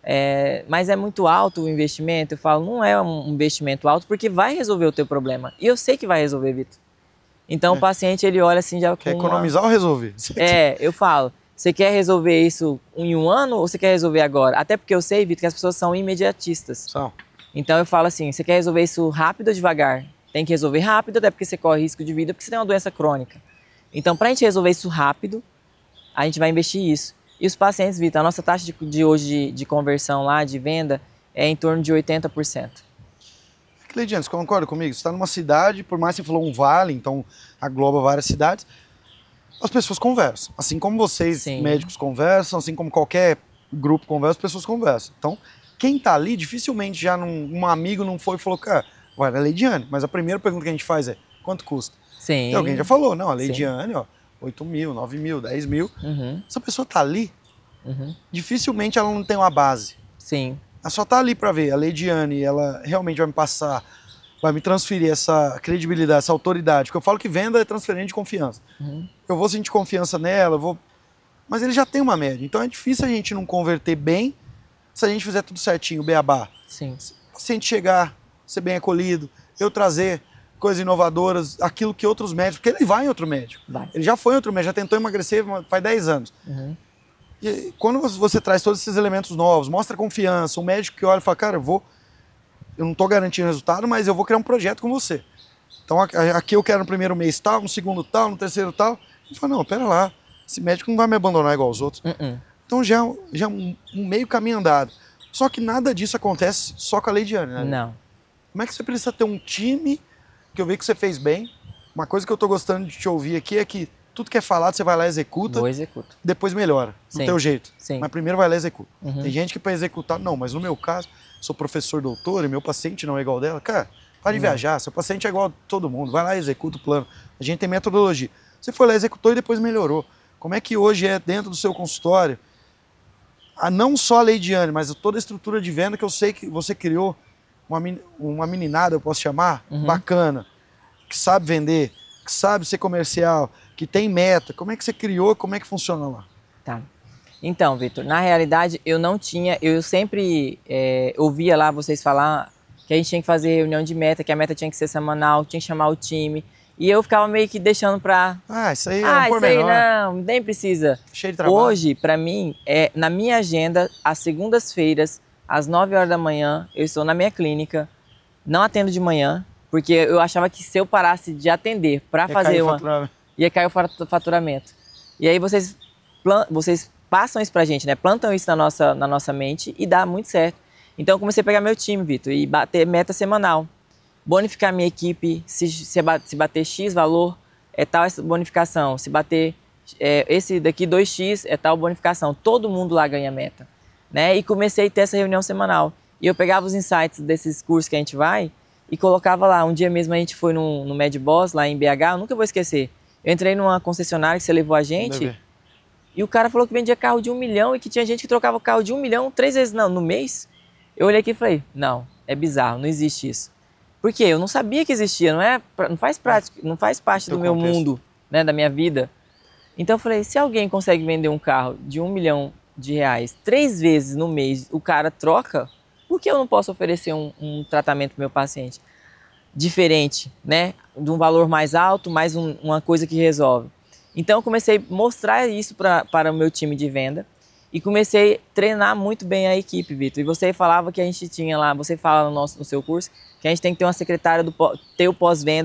[SPEAKER 2] É, mas é muito alto o investimento. Eu falo, não é um investimento alto porque vai resolver o teu problema. E eu sei que vai resolver, Vitor. Então
[SPEAKER 1] É.
[SPEAKER 2] o paciente, ele olha assim já
[SPEAKER 1] Quer
[SPEAKER 2] com
[SPEAKER 1] economizar
[SPEAKER 2] uma...
[SPEAKER 1] ou resolver?
[SPEAKER 2] É, eu falo, você quer resolver isso em um ano ou você quer resolver agora? Até porque eu sei, Vitor, que as pessoas são imediatistas.
[SPEAKER 1] São.
[SPEAKER 2] Então eu falo assim, você quer resolver isso rápido ou devagar? Tem que resolver rápido, até porque você corre risco de vida, porque você tem uma doença crônica. Então, para a gente resolver isso rápido, a gente vai investir isso. E os pacientes, Vitor, a nossa taxa de, de hoje de, de conversão lá, de venda, é em torno de oitenta por cento.
[SPEAKER 1] Leidiane, você concorda comigo? Você está numa cidade, por mais que você falou um vale, então agloba várias cidades, as pessoas conversam. Assim como vocês,
[SPEAKER 2] Sim.
[SPEAKER 1] médicos, conversam, assim como qualquer grupo conversa, as pessoas conversam. Então, quem tá ali, dificilmente já não, um amigo não foi e falou, cara, vai na Leidiane. Mas a primeira pergunta que a gente faz é, quanto custa?
[SPEAKER 2] Sim.
[SPEAKER 1] E alguém já falou, não, a
[SPEAKER 2] Sim.
[SPEAKER 1] Leidiane, ó, oito mil, nove mil, dez mil.
[SPEAKER 2] Uhum,
[SPEAKER 1] Essa pessoa tá ali,
[SPEAKER 2] uhum.
[SPEAKER 1] dificilmente ela não tem uma base.
[SPEAKER 2] Sim.
[SPEAKER 1] Ela só tá ali para ver. A Leidiane, ela realmente vai me passar, vai me transferir essa credibilidade, essa autoridade. Porque eu falo que venda é transferência de confiança.
[SPEAKER 2] Uhum.
[SPEAKER 1] Eu vou sentir confiança nela, eu vou... Mas ele já tem uma média. Então é difícil a gente não converter bem se a gente fizer tudo certinho, o beabá.
[SPEAKER 2] Sim.
[SPEAKER 1] O paciente chegar, ser bem acolhido, eu trazer coisas inovadoras, aquilo que outros médicos... Porque ele vai em outro médico.
[SPEAKER 2] Vai.
[SPEAKER 1] Ele já foi em outro médico, já tentou emagrecer faz dez anos.
[SPEAKER 2] Uhum.
[SPEAKER 1] E quando você traz todos esses elementos novos, mostra confiança, um médico que olha e fala, cara, eu vou, eu não estou garantindo resultado, mas eu vou criar um projeto com você. Então aqui eu quero no primeiro mês tal, no segundo tal, no terceiro tal. Ele fala, não, pera lá, esse médico não vai me abandonar igual os outros.
[SPEAKER 2] Uhum.
[SPEAKER 1] Então já, já um, um meio caminho andado. Só que nada disso acontece só com a Leidiane, né?
[SPEAKER 2] Não.
[SPEAKER 1] Como é que você precisa ter um time, que eu vi que você fez bem. Uma coisa que eu estou gostando de te ouvir aqui é que tudo que é falado, você vai lá e executa,
[SPEAKER 2] Vou executo.
[SPEAKER 1] depois melhora, do
[SPEAKER 2] Sim.
[SPEAKER 1] teu jeito.
[SPEAKER 2] Sim.
[SPEAKER 1] Mas primeiro vai lá e executa.
[SPEAKER 2] Uhum.
[SPEAKER 1] Tem gente que para executar, não, mas no meu caso, sou professor doutor e meu paciente não é igual dela. Cara, para de
[SPEAKER 2] Não.
[SPEAKER 1] viajar, seu paciente é igual a todo mundo, vai lá e executa o plano. A gente tem metodologia. Você foi lá, executou e depois melhorou. Como é que hoje é dentro do seu consultório, a, não só a Leidiane, mas toda a estrutura de venda que eu sei que você criou, uma, men- uma meninada, eu posso chamar,
[SPEAKER 2] Uhum.
[SPEAKER 1] bacana, que sabe vender, que sabe ser comercial, que tem meta. Como é que você criou, como é que funciona lá?
[SPEAKER 2] Tá. Então, Vitor, na realidade eu não tinha, eu sempre é, ouvia lá vocês falar que a gente tinha que fazer reunião de meta, que a meta tinha que ser semanal, tinha que chamar o time. E eu ficava meio que deixando pra...
[SPEAKER 1] Ah, isso aí é
[SPEAKER 2] Ah,
[SPEAKER 1] um
[SPEAKER 2] isso aí
[SPEAKER 1] pormenor.
[SPEAKER 2] não, nem precisa.
[SPEAKER 1] Cheio de trabalho.
[SPEAKER 2] Hoje, pra mim, é, na minha agenda, às segundas-feiras, às nove horas da manhã, eu estou na minha clínica, não atendo de manhã, porque eu achava que se eu parasse de atender pra
[SPEAKER 1] Ia
[SPEAKER 2] fazer
[SPEAKER 1] cair o
[SPEAKER 2] uma...
[SPEAKER 1] faturamento.
[SPEAKER 2] ia cair o fatu- faturamento. E aí vocês, plan- vocês passam isso pra gente, né? Plantam isso na nossa, na nossa mente e dá muito certo. Então eu comecei a pegar meu time, Vitor, e bater meta semanal. Bonificar minha equipe, se, se, ba- se bater X valor, é tal essa bonificação. Se bater é, esse daqui dois X, é tal bonificação. Todo mundo lá ganha meta. Né? E comecei a ter essa reunião semanal. E eu pegava os insights desses cursos que a gente vai e colocava lá. Um dia mesmo a gente foi no, no MedBoss, lá em B H, eu nunca vou esquecer. Eu entrei numa concessionária que você levou a gente
[SPEAKER 1] Deve.
[SPEAKER 2] e o cara falou que vendia carro de um milhão e que tinha gente que trocava carro de um milhão três vezes não, no mês. Eu olhei aqui e falei, não, é bizarro, não existe isso. Por quê? Eu não sabia que existia, não, é, pra- não, faz, prática, não faz parte
[SPEAKER 1] Teu
[SPEAKER 2] do meu
[SPEAKER 1] contexto.
[SPEAKER 2] mundo, né, da minha vida. Então eu falei, se alguém consegue vender um carro de um milhão de reais três vezes no mês, o cara troca, por que eu não posso oferecer um, um tratamento para o meu paciente diferente, né? De um valor mais alto, mais um- uma coisa que resolve. Então eu comecei a mostrar isso pra, para o meu time de venda e comecei a treinar muito bem a equipe, Vitor. E você falava que a gente tinha lá, você fala no, nosso, no seu curso, que a gente tem que ter uma secretária, do, pó- ter o pós-venda,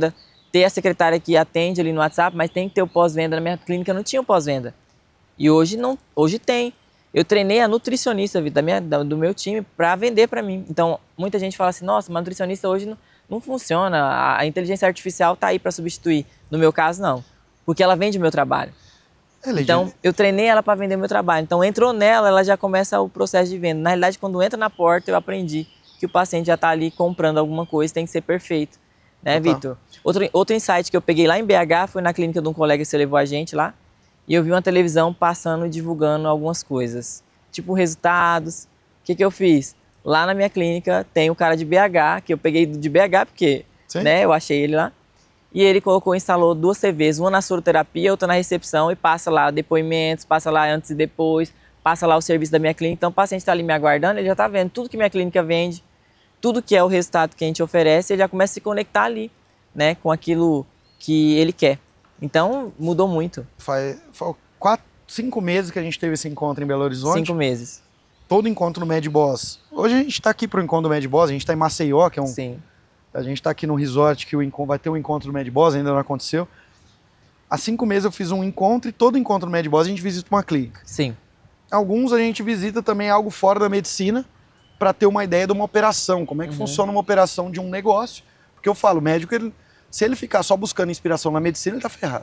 [SPEAKER 2] ter a secretária que atende ali no WhatsApp, mas tem que ter o pós-venda. Na minha clínica não tinha o pós-venda. E hoje não, hoje tem. Eu treinei a nutricionista da minha, do meu time para vender para mim. Então, muita gente fala assim, nossa, mas nutricionista hoje não, não funciona, a, a inteligência artificial está aí para substituir. No meu caso, não, porque ela vende o meu trabalho.
[SPEAKER 1] É,
[SPEAKER 2] então, eu treinei ela para vender o meu trabalho. Então, entrou nela, ela já começa o processo de venda. Na realidade, quando entra na porta, eu aprendi que o paciente já está ali comprando alguma coisa, tem que ser perfeito. Né, Vitor? Outro, outro insight que eu peguei lá em B H foi na clínica de um colega que você levou a gente lá. E eu vi uma televisão passando e divulgando algumas coisas, tipo resultados. O que, que eu fiz? Lá na minha clínica tem o cara de B H, que eu peguei de B H porque né, eu achei ele lá. E ele colocou, instalou duas T Vs, uma na soroterapia, outra na recepção, e passa lá depoimentos, passa lá antes e depois, passa lá o serviço da minha clínica. Então o paciente está ali me aguardando, ele já está vendo tudo que minha clínica vende, tudo que é o resultado que a gente oferece, ele já começa a se conectar ali, né, com aquilo que ele quer. Então, mudou muito.
[SPEAKER 1] Faz, faz quatro, cinco meses que a gente teve esse encontro em Belo Horizonte.
[SPEAKER 2] Cinco meses.
[SPEAKER 1] Todo encontro no Med Boss. Hoje a gente está aqui para o encontro do Med Boss, a gente está em Maceió, que é um...
[SPEAKER 2] Sim.
[SPEAKER 1] A gente está aqui no resort, que o encontro, vai ter um encontro do Med Boss, ainda não aconteceu. Há cinco meses eu fiz um encontro e todo encontro do Med Boss a gente visita uma clínica.
[SPEAKER 2] Sim.
[SPEAKER 1] Alguns a gente visita também algo fora da medicina para ter uma ideia de uma operação, como é que uhum. funciona uma operação de um negócio. Porque eu falo, o médico, ele, se ele ficar só buscando inspiração na medicina, ele está ferrado.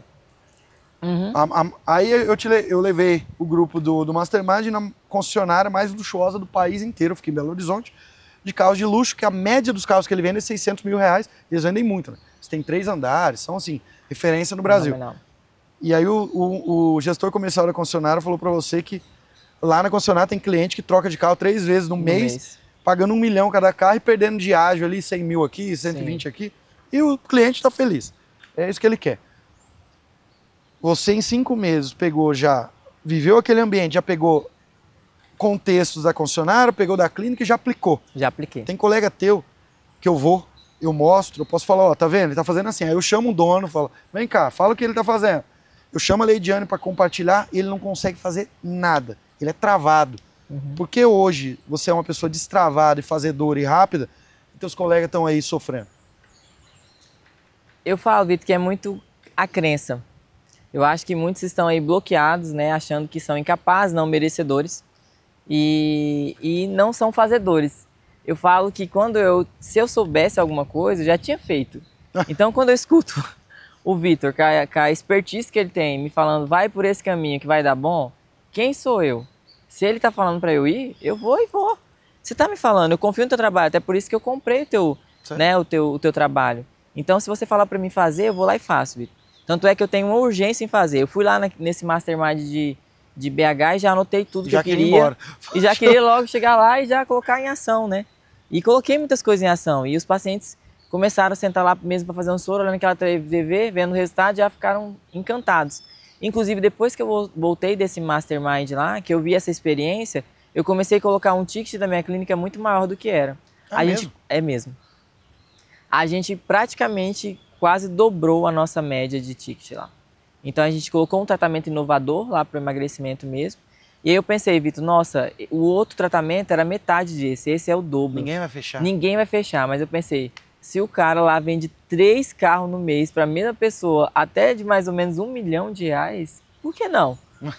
[SPEAKER 1] Uhum. A, a, aí eu, te, eu levei o grupo do, do Mastermind na concessionária mais luxuosa do país inteiro, eu fiquei em Belo Horizonte, de carros de luxo, que a média dos carros que ele vende é seiscentos mil reais, e eles vendem muito, né? Eles têm três andares, são assim, referência no Brasil. Não, não. E aí o, o, o gestor comercial da concessionária falou para você que lá na concessionária tem cliente que troca de carro três vezes no, no mês, mês, pagando um milhão cada carro e perdendo de ágio ali, cem mil aqui, cento e vinte Sim. aqui, e o cliente está feliz. É isso que ele quer. Você em cinco meses pegou já, viveu aquele ambiente, já pegou contextos da concessionária, pegou da clínica e já aplicou.
[SPEAKER 2] Já apliquei.
[SPEAKER 1] Tem colega teu que eu vou, eu mostro, eu posso falar, ó, tá vendo? Ele tá fazendo assim. Aí eu chamo o dono, falo, vem cá, fala o que ele tá fazendo. Eu chamo a Leidiane para compartilhar e ele não consegue fazer nada. Ele é travado. Uhum. Porque hoje você é uma pessoa destravada e fazedora e rápida, e teus colegas estão aí sofrendo.
[SPEAKER 2] Eu falo, Vitor, que é muito a crença. Eu acho que muitos estão aí bloqueados, né, achando que são incapazes, não merecedores e, e não são fazedores. Eu falo que quando eu, se eu soubesse alguma coisa, eu já tinha feito. Então, quando eu escuto o Vitor, com, com a expertise que ele tem, me falando, vai por esse caminho que vai dar bom, quem sou eu? Se ele está falando para eu ir, eu vou e vou. Você está me falando, eu confio no teu trabalho, até por isso que eu comprei o teu, né, o teu, o teu trabalho. Então, se você falar para mim fazer, eu vou lá e faço, Vitor. Tanto é que eu tenho uma urgência em fazer. Eu fui lá na, nesse Mastermind de, de B H e já anotei tudo
[SPEAKER 1] já
[SPEAKER 2] que eu queria.
[SPEAKER 1] Embora.
[SPEAKER 2] E já queria logo chegar lá e já colocar em ação, né? E coloquei muitas coisas em ação. E os pacientes começaram a sentar lá mesmo para fazer um soro, olhando aquela T V, vendo o resultado, já ficaram encantados. Inclusive, depois que eu voltei desse Mastermind lá, que eu vi essa experiência, eu comecei a colocar um ticket da minha clínica muito maior do que era.
[SPEAKER 1] É
[SPEAKER 2] a
[SPEAKER 1] mesmo?
[SPEAKER 2] Gente, é mesmo. A gente praticamente quase dobrou a nossa média de ticket lá. Então a gente colocou um tratamento inovador lá para o emagrecimento mesmo. E aí eu pensei, Vitor, nossa, o outro tratamento era metade desse, esse é o dobro.
[SPEAKER 1] Ninguém vai fechar.
[SPEAKER 2] Ninguém vai fechar, mas eu pensei, se o cara lá vende três carros no mês para a mesma pessoa, até de mais ou menos um milhão de reais, por que não?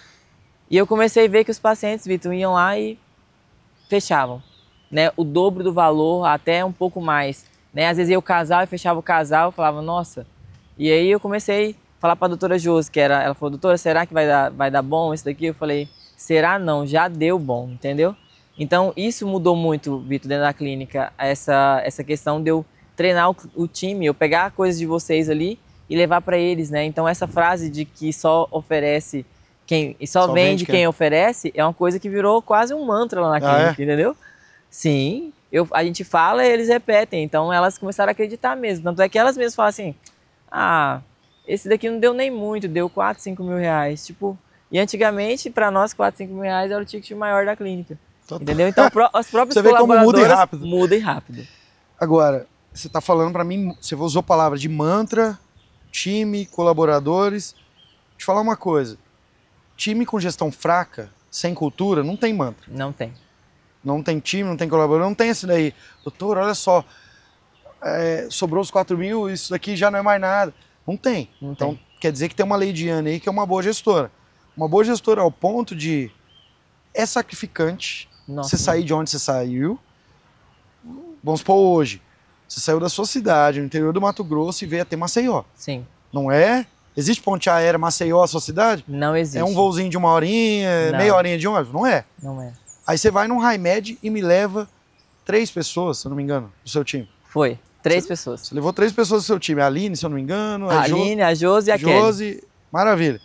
[SPEAKER 2] E eu comecei a ver que os pacientes, Vitor, iam lá e fechavam, né? O dobro do valor, até um pouco mais. Né? Às vezes eu casal e fechava o casal, eu falava, nossa. E aí eu comecei a falar para a doutora Josi, que era, ela falou, doutora, será que vai dar, vai dar bom isso daqui? Eu falei, será não, já deu bom, entendeu? Então isso mudou muito, Vitor, dentro da clínica, essa, essa questão de eu treinar o, o time, eu pegar coisas de vocês ali e levar para eles, né? Então essa frase de que só oferece quem, e só, só vende, vende quem, quem oferece, é uma coisa que virou quase um mantra lá na clínica, ah, é? Entendeu? Sim. Eu, a gente fala e eles repetem, então elas começaram a acreditar mesmo. Tanto é que elas mesmas falam assim, ah, esse daqui não deu nem muito, deu quatro, cinco mil reais. Tipo, e antigamente, para nós, quatro, cinco mil reais era o ticket maior da clínica. Total. Entendeu? Então as próprias
[SPEAKER 1] você vê como muda e rápido.
[SPEAKER 2] Muda e rápido.
[SPEAKER 1] Agora, você está falando para mim, você usou a palavra de mantra, time, colaboradores. Deixa eu falar uma coisa, time com gestão fraca, sem cultura, não tem mantra.
[SPEAKER 2] Não tem.
[SPEAKER 1] Não tem time, não tem colaborador, não tem esse daí. Doutor, olha só, é, sobrou os quatro mil, isso daqui já não é mais nada. Não tem.
[SPEAKER 2] Não
[SPEAKER 1] Então,
[SPEAKER 2] tem.
[SPEAKER 1] quer dizer que tem uma Leidiane aí que é uma boa gestora. Uma boa gestora ao ponto de... É sacrificante
[SPEAKER 2] Nossa,
[SPEAKER 1] você sair de onde você saiu. Vamos supor hoje. Você saiu da sua cidade, no interior do Mato Grosso, e veio até Maceió.
[SPEAKER 2] sim.
[SPEAKER 1] Não é? Existe ponte aérea Maceió, a sua cidade?
[SPEAKER 2] Não existe.
[SPEAKER 1] É um voozinho de uma horinha,
[SPEAKER 2] Não.
[SPEAKER 1] meia horinha de ônibus? Não é.
[SPEAKER 2] Não é.
[SPEAKER 1] Aí você vai num Himed e me leva três pessoas, se eu não me engano, do seu time.
[SPEAKER 2] Foi. Três
[SPEAKER 1] Você-
[SPEAKER 2] pessoas.
[SPEAKER 1] Você levou três pessoas do seu time. A Aline, se eu não me engano.
[SPEAKER 2] A
[SPEAKER 1] Jo-
[SPEAKER 2] Aline, a Josi e a Kelly.
[SPEAKER 1] Josi. Maravilha.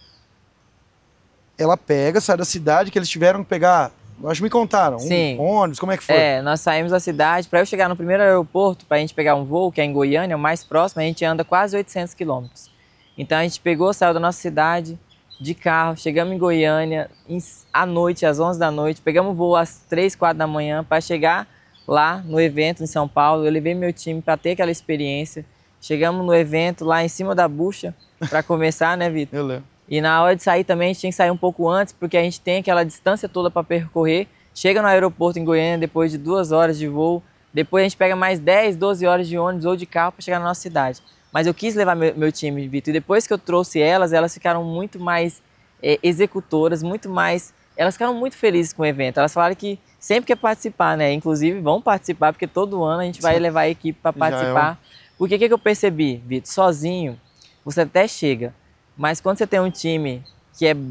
[SPEAKER 1] Ela pega, sai da cidade, que eles tiveram que pegar... Acho que me contaram.
[SPEAKER 2] Sim.
[SPEAKER 1] Um ônibus, como é que foi?
[SPEAKER 2] É, nós saímos da cidade. Para eu chegar no primeiro aeroporto, para a gente pegar um voo, que é em Goiânia, o mais próximo, a gente anda quase oitocentos quilômetros. Então a gente pegou, saiu da nossa cidade de carro, chegamos em Goiânia em- à noite, às onze da noite, pegamos voo às três, quatro da manhã para chegar lá no evento em São Paulo. Eu levei meu time para ter aquela experiência. Chegamos no evento lá em cima da bucha para começar, né, Vitor?
[SPEAKER 1] Eu lembro.
[SPEAKER 2] E na hora de sair também a gente tinha que sair um pouco antes, porque a gente tem aquela distância toda para percorrer. Chega no aeroporto em Goiânia depois de duas horas de voo. Depois a gente pega mais dez, doze horas de ônibus ou de carro para chegar na nossa cidade. Mas eu quis levar meu, meu time, Vitor. E depois que eu trouxe elas, elas ficaram muito mais é, executoras, muito mais... Elas ficaram muito felizes com o evento. Elas falaram que sempre quer participar, né? Inclusive vão participar, porque todo ano a gente vai
[SPEAKER 1] Sim.
[SPEAKER 2] levar a equipe para
[SPEAKER 1] Já é um-
[SPEAKER 2] participar. Porque o que, que eu percebi, Vitor? Sozinho, você até chega. Mas quando você tem um time que é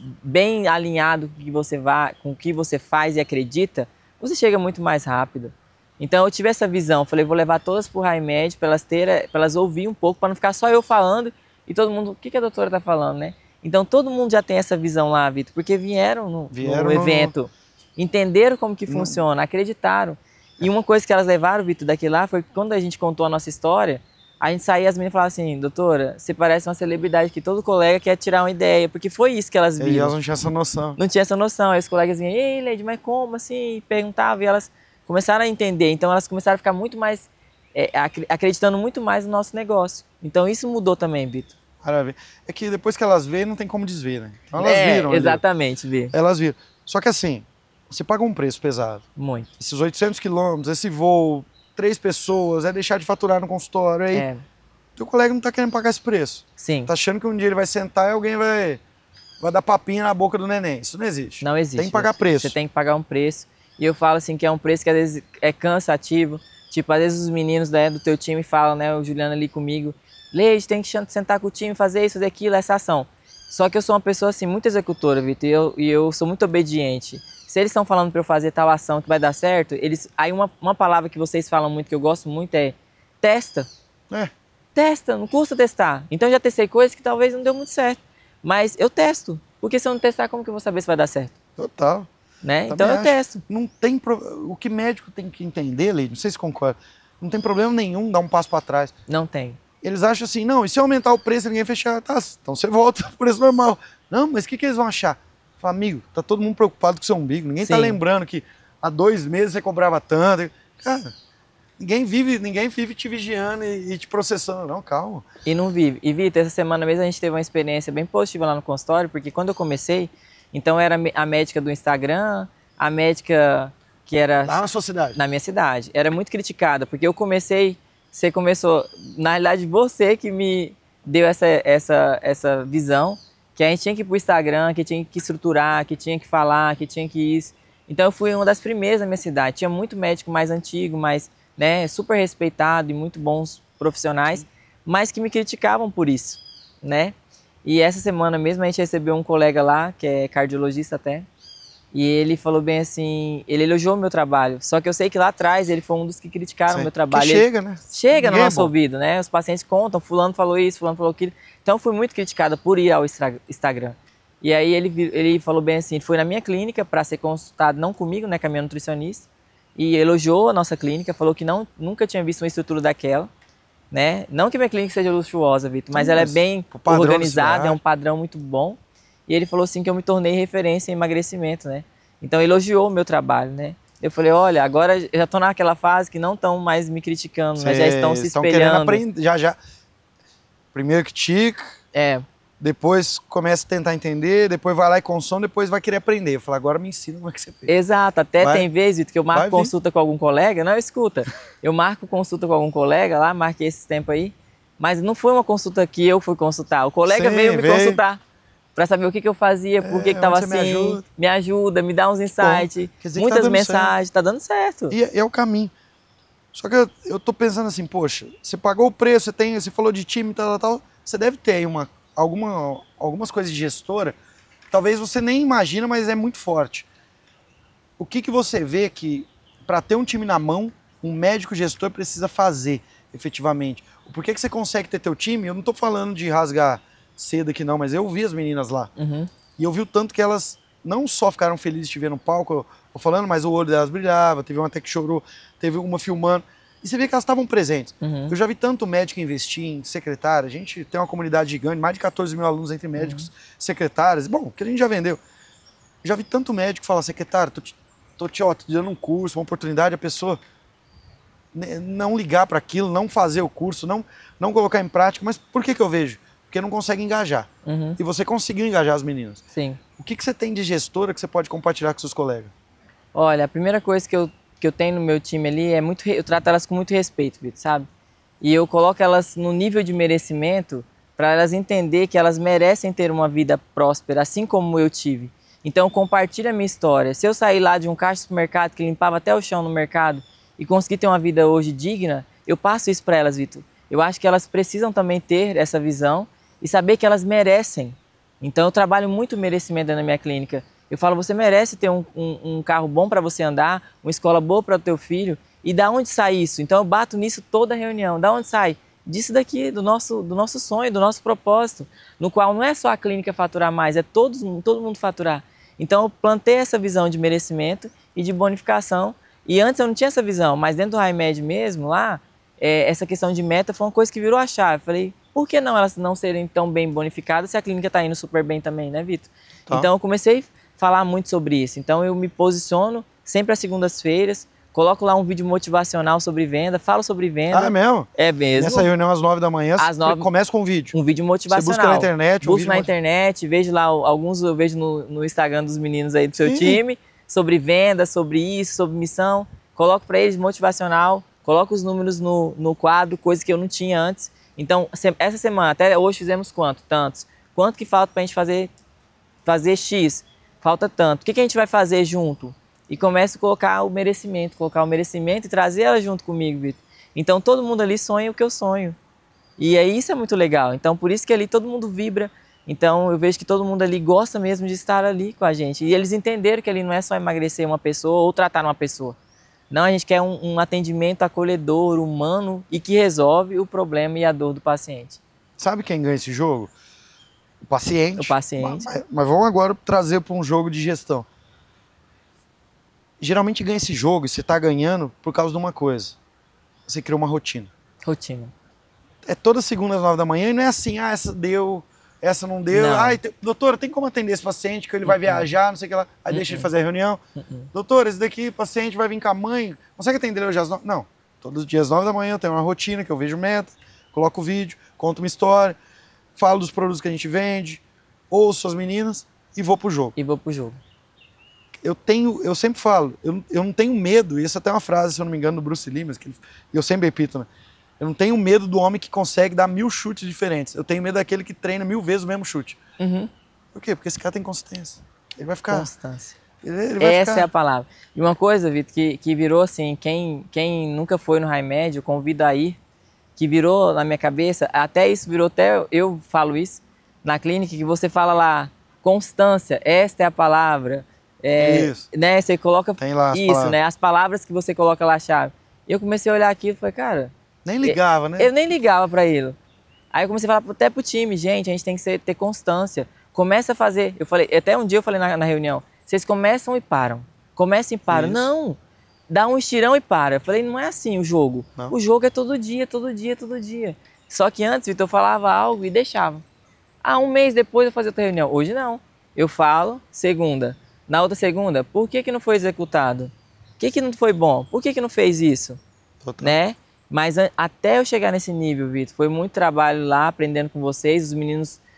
[SPEAKER 2] bem alinhado com o que você, vai, com o que você faz e acredita, você chega muito mais rápido. Então eu tive essa visão, falei, vou levar todas pro Himed para elas terem, para elas ouvir um pouco, para não ficar só eu falando e todo mundo, o que, que a doutora tá falando, né? Então todo mundo já tem essa visão lá, Vitor, porque vieram no,
[SPEAKER 1] Vieram
[SPEAKER 2] no
[SPEAKER 1] no-
[SPEAKER 2] evento, entenderam como que
[SPEAKER 1] No-
[SPEAKER 2] funciona, acreditaram. E uma coisa que elas levaram, Vitor, daqui lá foi que quando a gente contou a nossa história, a gente saía e as meninas falavam assim, doutora, você parece uma celebridade que todo colega quer tirar uma ideia, porque foi isso que elas
[SPEAKER 1] E
[SPEAKER 2] viram.
[SPEAKER 1] elas não tinham essa noção.
[SPEAKER 2] Não tinha essa noção. Aí os colegas vinham, ei, Leide, mas como assim? Perguntavam e elas começaram a entender. Então elas começaram a ficar muito mais, é, acre- acreditando muito mais no nosso negócio. Então isso mudou também, Vitor.
[SPEAKER 1] Maravilha. É que depois que elas veem, não tem como desver, né? Então elas
[SPEAKER 2] É,
[SPEAKER 1] viram ali.
[SPEAKER 2] exatamente, Vi.
[SPEAKER 1] Elas viram. Só que assim, você paga um preço pesado.
[SPEAKER 2] Muito.
[SPEAKER 1] Esses oitocentos quilômetros, esse voo, três pessoas, é deixar de faturar no consultório. Aí
[SPEAKER 2] É,
[SPEAKER 1] teu colega não tá querendo pagar esse preço.
[SPEAKER 2] sim,
[SPEAKER 1] Tá achando que um dia ele vai sentar e alguém vai, vai dar papinha na boca do neném. Isso não existe.
[SPEAKER 2] não existe.
[SPEAKER 1] Tem que pagar
[SPEAKER 2] Vitor.
[SPEAKER 1] preço.
[SPEAKER 2] Você tem que pagar um preço. E eu falo assim que é um preço que às vezes é cansativo. Tipo, às vezes os meninos, né, do teu time falam, né, o Juliano ali comigo, Leide, tem que sentar com o time, fazer isso, fazer aquilo, essa ação. Só que eu sou uma pessoa assim, muito executora, Vitor, e eu, e eu sou muito obediente. Se eles estão falando para eu fazer tal ação que vai dar certo, eles, aí uma, uma palavra que vocês falam muito, que eu gosto muito, é testa.
[SPEAKER 1] É.
[SPEAKER 2] Testa, não custa testar. Então eu já testei coisas que talvez não deu muito certo. Mas eu testo. Porque se eu não testar, como que eu vou saber se vai dar certo?
[SPEAKER 1] Total.
[SPEAKER 2] Né?
[SPEAKER 1] Também
[SPEAKER 2] Então eu
[SPEAKER 1] acho.
[SPEAKER 2] testo.
[SPEAKER 1] Não tem pro... O que médico tem que entender, Leide, não sei se concorda, não tem problema nenhum dar um passo para trás.
[SPEAKER 2] Não tem.
[SPEAKER 1] Eles acham assim, não, e se eu aumentar o preço e ninguém fechar? Tá, então você volta pro preço normal. Não, mas o que, que eles vão achar? Fala, amigo, tá todo mundo preocupado com o seu umbigo. Ninguém tá
[SPEAKER 2] Sim.
[SPEAKER 1] lembrando que há dois meses você cobrava tanto. Cara, ninguém vive, ninguém vive te vigiando e, e te processando. Não, calma.
[SPEAKER 2] E não vive. E Vitor, essa semana mesmo a gente teve uma experiência bem positiva lá no consultório, porque quando eu comecei, então era a médica do Instagram, a médica que era
[SPEAKER 1] Lá na sua cidade.
[SPEAKER 2] na minha cidade. Era muito criticada, porque eu comecei, você começou, na realidade você que me deu essa, essa, essa visão, que a gente tinha que ir pro Instagram, que tinha que estruturar, que tinha que falar, que tinha que isso. Então eu fui uma das primeiras na minha cidade. Tinha muito médico mais antigo, mais, né, super respeitado e muito bons profissionais, mas que me criticavam por isso, né? E essa semana mesmo a gente recebeu um colega lá, que é cardiologista até, e ele falou bem assim, ele elogiou o meu trabalho, só que eu sei que lá atrás ele foi um dos que criticaram o
[SPEAKER 1] Sim.
[SPEAKER 2] meu trabalho.
[SPEAKER 1] Que
[SPEAKER 2] Ele-
[SPEAKER 1] chega, né?
[SPEAKER 2] Chega no
[SPEAKER 1] Ninguém é
[SPEAKER 2] nosso
[SPEAKER 1] bom.
[SPEAKER 2] ouvido, né? Os pacientes contam, fulano falou isso, fulano falou aquilo. Então eu fui muito criticada por ir ao Instra- Instagram. E aí ele, vi- ele falou bem assim, foi na minha clínica para ser consultado, não comigo, né, com a minha nutricionista, e elogiou a nossa clínica, falou que não, nunca tinha visto uma estrutura daquela, né? Não que minha clínica seja luxuosa, Vitor, mas
[SPEAKER 1] Sim,
[SPEAKER 2] ela é
[SPEAKER 1] mas
[SPEAKER 2] bem
[SPEAKER 1] pro padrão da
[SPEAKER 2] organizada, é
[SPEAKER 1] cidade.
[SPEAKER 2] um padrão muito bom. E ele falou assim que eu me tornei referência em emagrecimento, né? Então elogiou o meu trabalho, né? Eu falei, olha, agora eu já estou naquela fase que não estão mais me criticando, mas já estão se
[SPEAKER 1] Vocês estão querendo
[SPEAKER 2] espelhando.
[SPEAKER 1] aprender. Já, já. Primeiro critica,
[SPEAKER 2] É,
[SPEAKER 1] depois começa a tentar entender, depois vai lá e consome, depois vai querer aprender. Eu falo, agora me ensina como é que você fez.
[SPEAKER 2] Exato, até
[SPEAKER 1] Vai-
[SPEAKER 2] tem vezes, Vitor, que eu
[SPEAKER 1] vai
[SPEAKER 2] marco
[SPEAKER 1] vir.
[SPEAKER 2] consulta com algum colega, não, escuta, eu marco consulta com algum colega lá, marquei esses tempos aí, mas não foi uma consulta que eu fui consultar, o colega
[SPEAKER 1] Sim,
[SPEAKER 2] veio me
[SPEAKER 1] veio.
[SPEAKER 2] consultar para saber o que, que eu fazia, por que
[SPEAKER 1] É,
[SPEAKER 2] que tava
[SPEAKER 1] onde você
[SPEAKER 2] assim,
[SPEAKER 1] me ajuda?
[SPEAKER 2] me ajuda, me dá uns insights,
[SPEAKER 1] Quer dizer que tá
[SPEAKER 2] muitas
[SPEAKER 1] dando
[SPEAKER 2] mensagens, tá dando certo.
[SPEAKER 1] E é, é o caminho. Só que eu, eu tô pensando assim, poxa, você pagou o preço, você, tem, você falou de time, tal, tal, tal, você deve ter aí uma, alguma, algumas coisas de gestora, que talvez você nem imagina, mas é muito forte. O que, que você vê que, para ter um time na mão, um médico gestor precisa fazer, efetivamente? Por que, que você consegue ter teu time? Eu não tô falando de rasgar seda aqui não, mas eu vi as meninas lá.
[SPEAKER 2] Uhum.
[SPEAKER 1] E eu vi o tanto que elas não só ficaram felizes de te ver no palco, eu tô falando, mas o olho delas brilhava, teve uma até que chorou, teve uma filmando. E você vê que elas estavam presentes.
[SPEAKER 2] Uhum.
[SPEAKER 1] Eu já vi tanto médico investir em secretária, a gente tem uma comunidade gigante, mais de quatorze mil alunos entre médicos, uhum. secretárias, bom, que a gente já vendeu. Eu já vi tanto médico falar, secretário, tô te, tô te, ó, tô te dando um curso, uma oportunidade, a pessoa não ligar para aquilo, não fazer o curso, não, não colocar em prática. Mas por que que eu vejo? Porque não consegue engajar.
[SPEAKER 2] Uhum.
[SPEAKER 1] E você conseguiu engajar as meninas.
[SPEAKER 2] Sim.
[SPEAKER 1] O que, que você tem de gestora que você pode compartilhar com seus colegas?
[SPEAKER 2] Olha, a primeira coisa que eu, que eu tenho no meu time ali é muito, eu trato elas com muito respeito, Vitor, sabe? E eu coloco elas no nível de merecimento para elas entenderem que elas merecem ter uma vida próspera, assim como eu tive. Então, compartilha a minha história. Se eu sair lá de um caixa de supermercado que limpava até o chão no mercado e conseguir ter uma vida hoje digna, eu passo isso para elas, Vitor. Eu acho que elas precisam também ter essa visão e saber que elas merecem. Então, eu trabalho muito merecimento na minha clínica. Eu falo, você merece ter um, um, um carro bom para você andar, uma escola boa para o teu filho. E da onde sai isso? Então, eu bato nisso toda reunião. Da onde sai? Disso daqui, do nosso, do nosso sonho, do nosso propósito, no qual não é só a clínica faturar mais, é todos, todo mundo faturar. Então, eu plantei essa visão de merecimento e de bonificação. E antes eu não tinha essa visão, mas dentro do RaiMed mesmo, lá, é, essa questão de meta foi uma coisa que virou a chave. Falei, por que não elas não serem tão bem bonificadas se a clínica está indo super bem também, né, Vitor? Tá. Então, eu comecei a falar muito sobre isso. Então, eu me posiciono sempre às segundas-feiras, coloco lá um vídeo motivacional sobre venda, falo sobre venda.
[SPEAKER 1] Ah, é mesmo?
[SPEAKER 2] É mesmo.
[SPEAKER 1] Nessa reunião às nove da manhã, às nove... começa com um vídeo.
[SPEAKER 2] Um vídeo motivacional.
[SPEAKER 1] Você busca na internet. Um
[SPEAKER 2] Busco
[SPEAKER 1] vídeo
[SPEAKER 2] na
[SPEAKER 1] motiv...
[SPEAKER 2] internet, vejo lá, alguns eu vejo no, no Instagram dos meninos aí do seu Sim. time, sobre venda, sobre isso, sobre missão. Coloco para eles motivacional, coloco os números no, no quadro, coisa que eu não tinha antes. Então, essa semana, até hoje fizemos quanto? Tantos. Quanto que falta para a gente fazer, fazer X? Falta tanto. O que, que a gente vai fazer junto? E começo a colocar o merecimento, colocar o merecimento e trazer ela junto comigo, Vitor. Então, todo mundo ali sonha o que eu sonho. E aí, isso é muito legal. Então, por isso que ali todo mundo vibra. Então, eu vejo que todo mundo ali gosta mesmo de estar ali com a gente. E eles entenderam que ali não é só emagrecer uma pessoa ou tratar uma pessoa. Não, a gente quer um, um atendimento acolhedor, humano e que resolve o problema e a dor do paciente.
[SPEAKER 1] Sabe quem ganha esse jogo? O paciente.
[SPEAKER 2] O paciente.
[SPEAKER 1] Mas, mas vamos agora trazer para um jogo de gestão. Geralmente ganha esse jogo e você está ganhando por causa de uma coisa. Você criou uma rotina.
[SPEAKER 2] Rotina.
[SPEAKER 1] É toda segunda às nove da manhã e não é assim, ah, essa deu, essa não deu.
[SPEAKER 2] Não.
[SPEAKER 1] Ai, te... doutora, tem como atender esse paciente que ele vai uh-uh. viajar, não sei o que lá. Aí uh-uh. deixa ele fazer a reunião. Uh-uh. Doutora, esse daqui, paciente vai vir com a mãe, consegue atender hoje às nove? Não. Todos os dias às nove da manhã eu tenho uma rotina que eu vejo meta, coloco o vídeo, conto uma história, falo dos produtos que a gente vende, ouço as meninas e vou pro jogo.
[SPEAKER 2] E vou pro jogo.
[SPEAKER 1] Eu tenho, eu sempre falo, eu, eu não tenho medo, e isso até é uma frase, se eu não me engano, do Bruce Lee, mas que ele, eu sempre repito, né? Eu não tenho medo do homem que consegue dar mil chutes diferentes. Eu tenho medo daquele que treina mil vezes o mesmo chute.
[SPEAKER 2] Uhum.
[SPEAKER 1] Por quê? Porque esse cara tem consistência. Ele vai ficar...
[SPEAKER 2] Constância.
[SPEAKER 1] Ele, ele vai
[SPEAKER 2] Essa
[SPEAKER 1] ficar...
[SPEAKER 2] é a palavra. E uma coisa, Vitor, que, que virou assim, quem, quem nunca foi no RaiMed, eu convido a ir, que virou na minha cabeça, até isso virou, até eu falo isso, na clínica, que você fala lá, constância, esta é a palavra... É,
[SPEAKER 1] isso.
[SPEAKER 2] Né, você coloca
[SPEAKER 1] tem lá as
[SPEAKER 2] isso,
[SPEAKER 1] palavras.
[SPEAKER 2] né? As palavras que você coloca lá a chave. Eu comecei a olhar aquilo e falei, cara...
[SPEAKER 1] Nem ligava,
[SPEAKER 2] eu,
[SPEAKER 1] né?
[SPEAKER 2] Eu nem ligava pra ele. Aí eu comecei a falar até pro time, gente, a gente tem que ser, ter constância. Começa a fazer. Eu falei, até um dia eu falei na, na reunião, vocês começam e param. Começam e param. Isso. Não, dá um estirão e para. Eu falei, não é assim o jogo. Não. O jogo é todo dia, todo dia, todo dia. Só que antes, Vitor, eu falava algo e deixava. Ah, um mês depois eu fazia outra reunião. Hoje não. Eu falo, segunda. Na outra segunda, por que que não foi executado? O que que não foi bom? Por que que não fez isso? Total. Né? Mas até eu chegar nesse nível, Vitor, foi muito trabalho lá, aprendendo com vocês, os meninos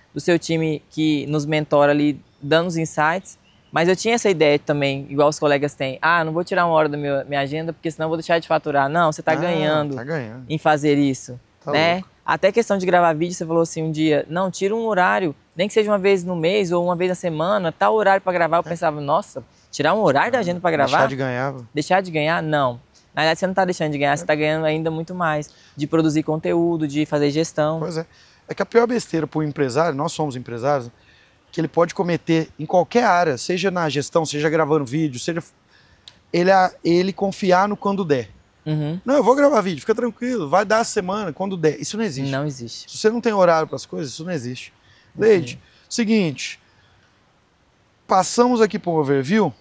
[SPEAKER 2] do seu time que nos mentora ali, dando os insights. Mas eu tinha essa ideia também, igual os colegas têm. Ah, não vou tirar uma hora da minha, minha agenda, porque senão eu vou deixar de faturar. Não, você está ah, ganhando,
[SPEAKER 1] tá ganhando
[SPEAKER 2] em fazer isso.
[SPEAKER 1] Tá
[SPEAKER 2] né?
[SPEAKER 1] louco.
[SPEAKER 2] Até questão de gravar vídeo, você falou assim um dia, não, tira um horário, nem que seja uma vez no mês ou uma vez na semana, tal horário para gravar. Eu é. pensava, nossa, tirar um horário da agenda para gravar?
[SPEAKER 1] Deixar de ganhar.
[SPEAKER 2] Deixar de ganhar? Não. Na verdade, você não está deixando de ganhar, é. você está ganhando ainda muito mais. De produzir conteúdo, de fazer gestão.
[SPEAKER 1] Pois é. É que a pior besteira para o empresário, nós somos empresários, que ele pode cometer em qualquer área, seja na gestão, seja gravando vídeo, seja ele, ele confiar no quando der.
[SPEAKER 2] Uhum.
[SPEAKER 1] Não, eu vou gravar vídeo, fica tranquilo, vai dar a semana, quando der. Isso não existe.
[SPEAKER 2] Não existe.
[SPEAKER 1] Se você não tem horário para as coisas, isso não existe. Uhum. Leide, seguinte, passamos aqui por um overview,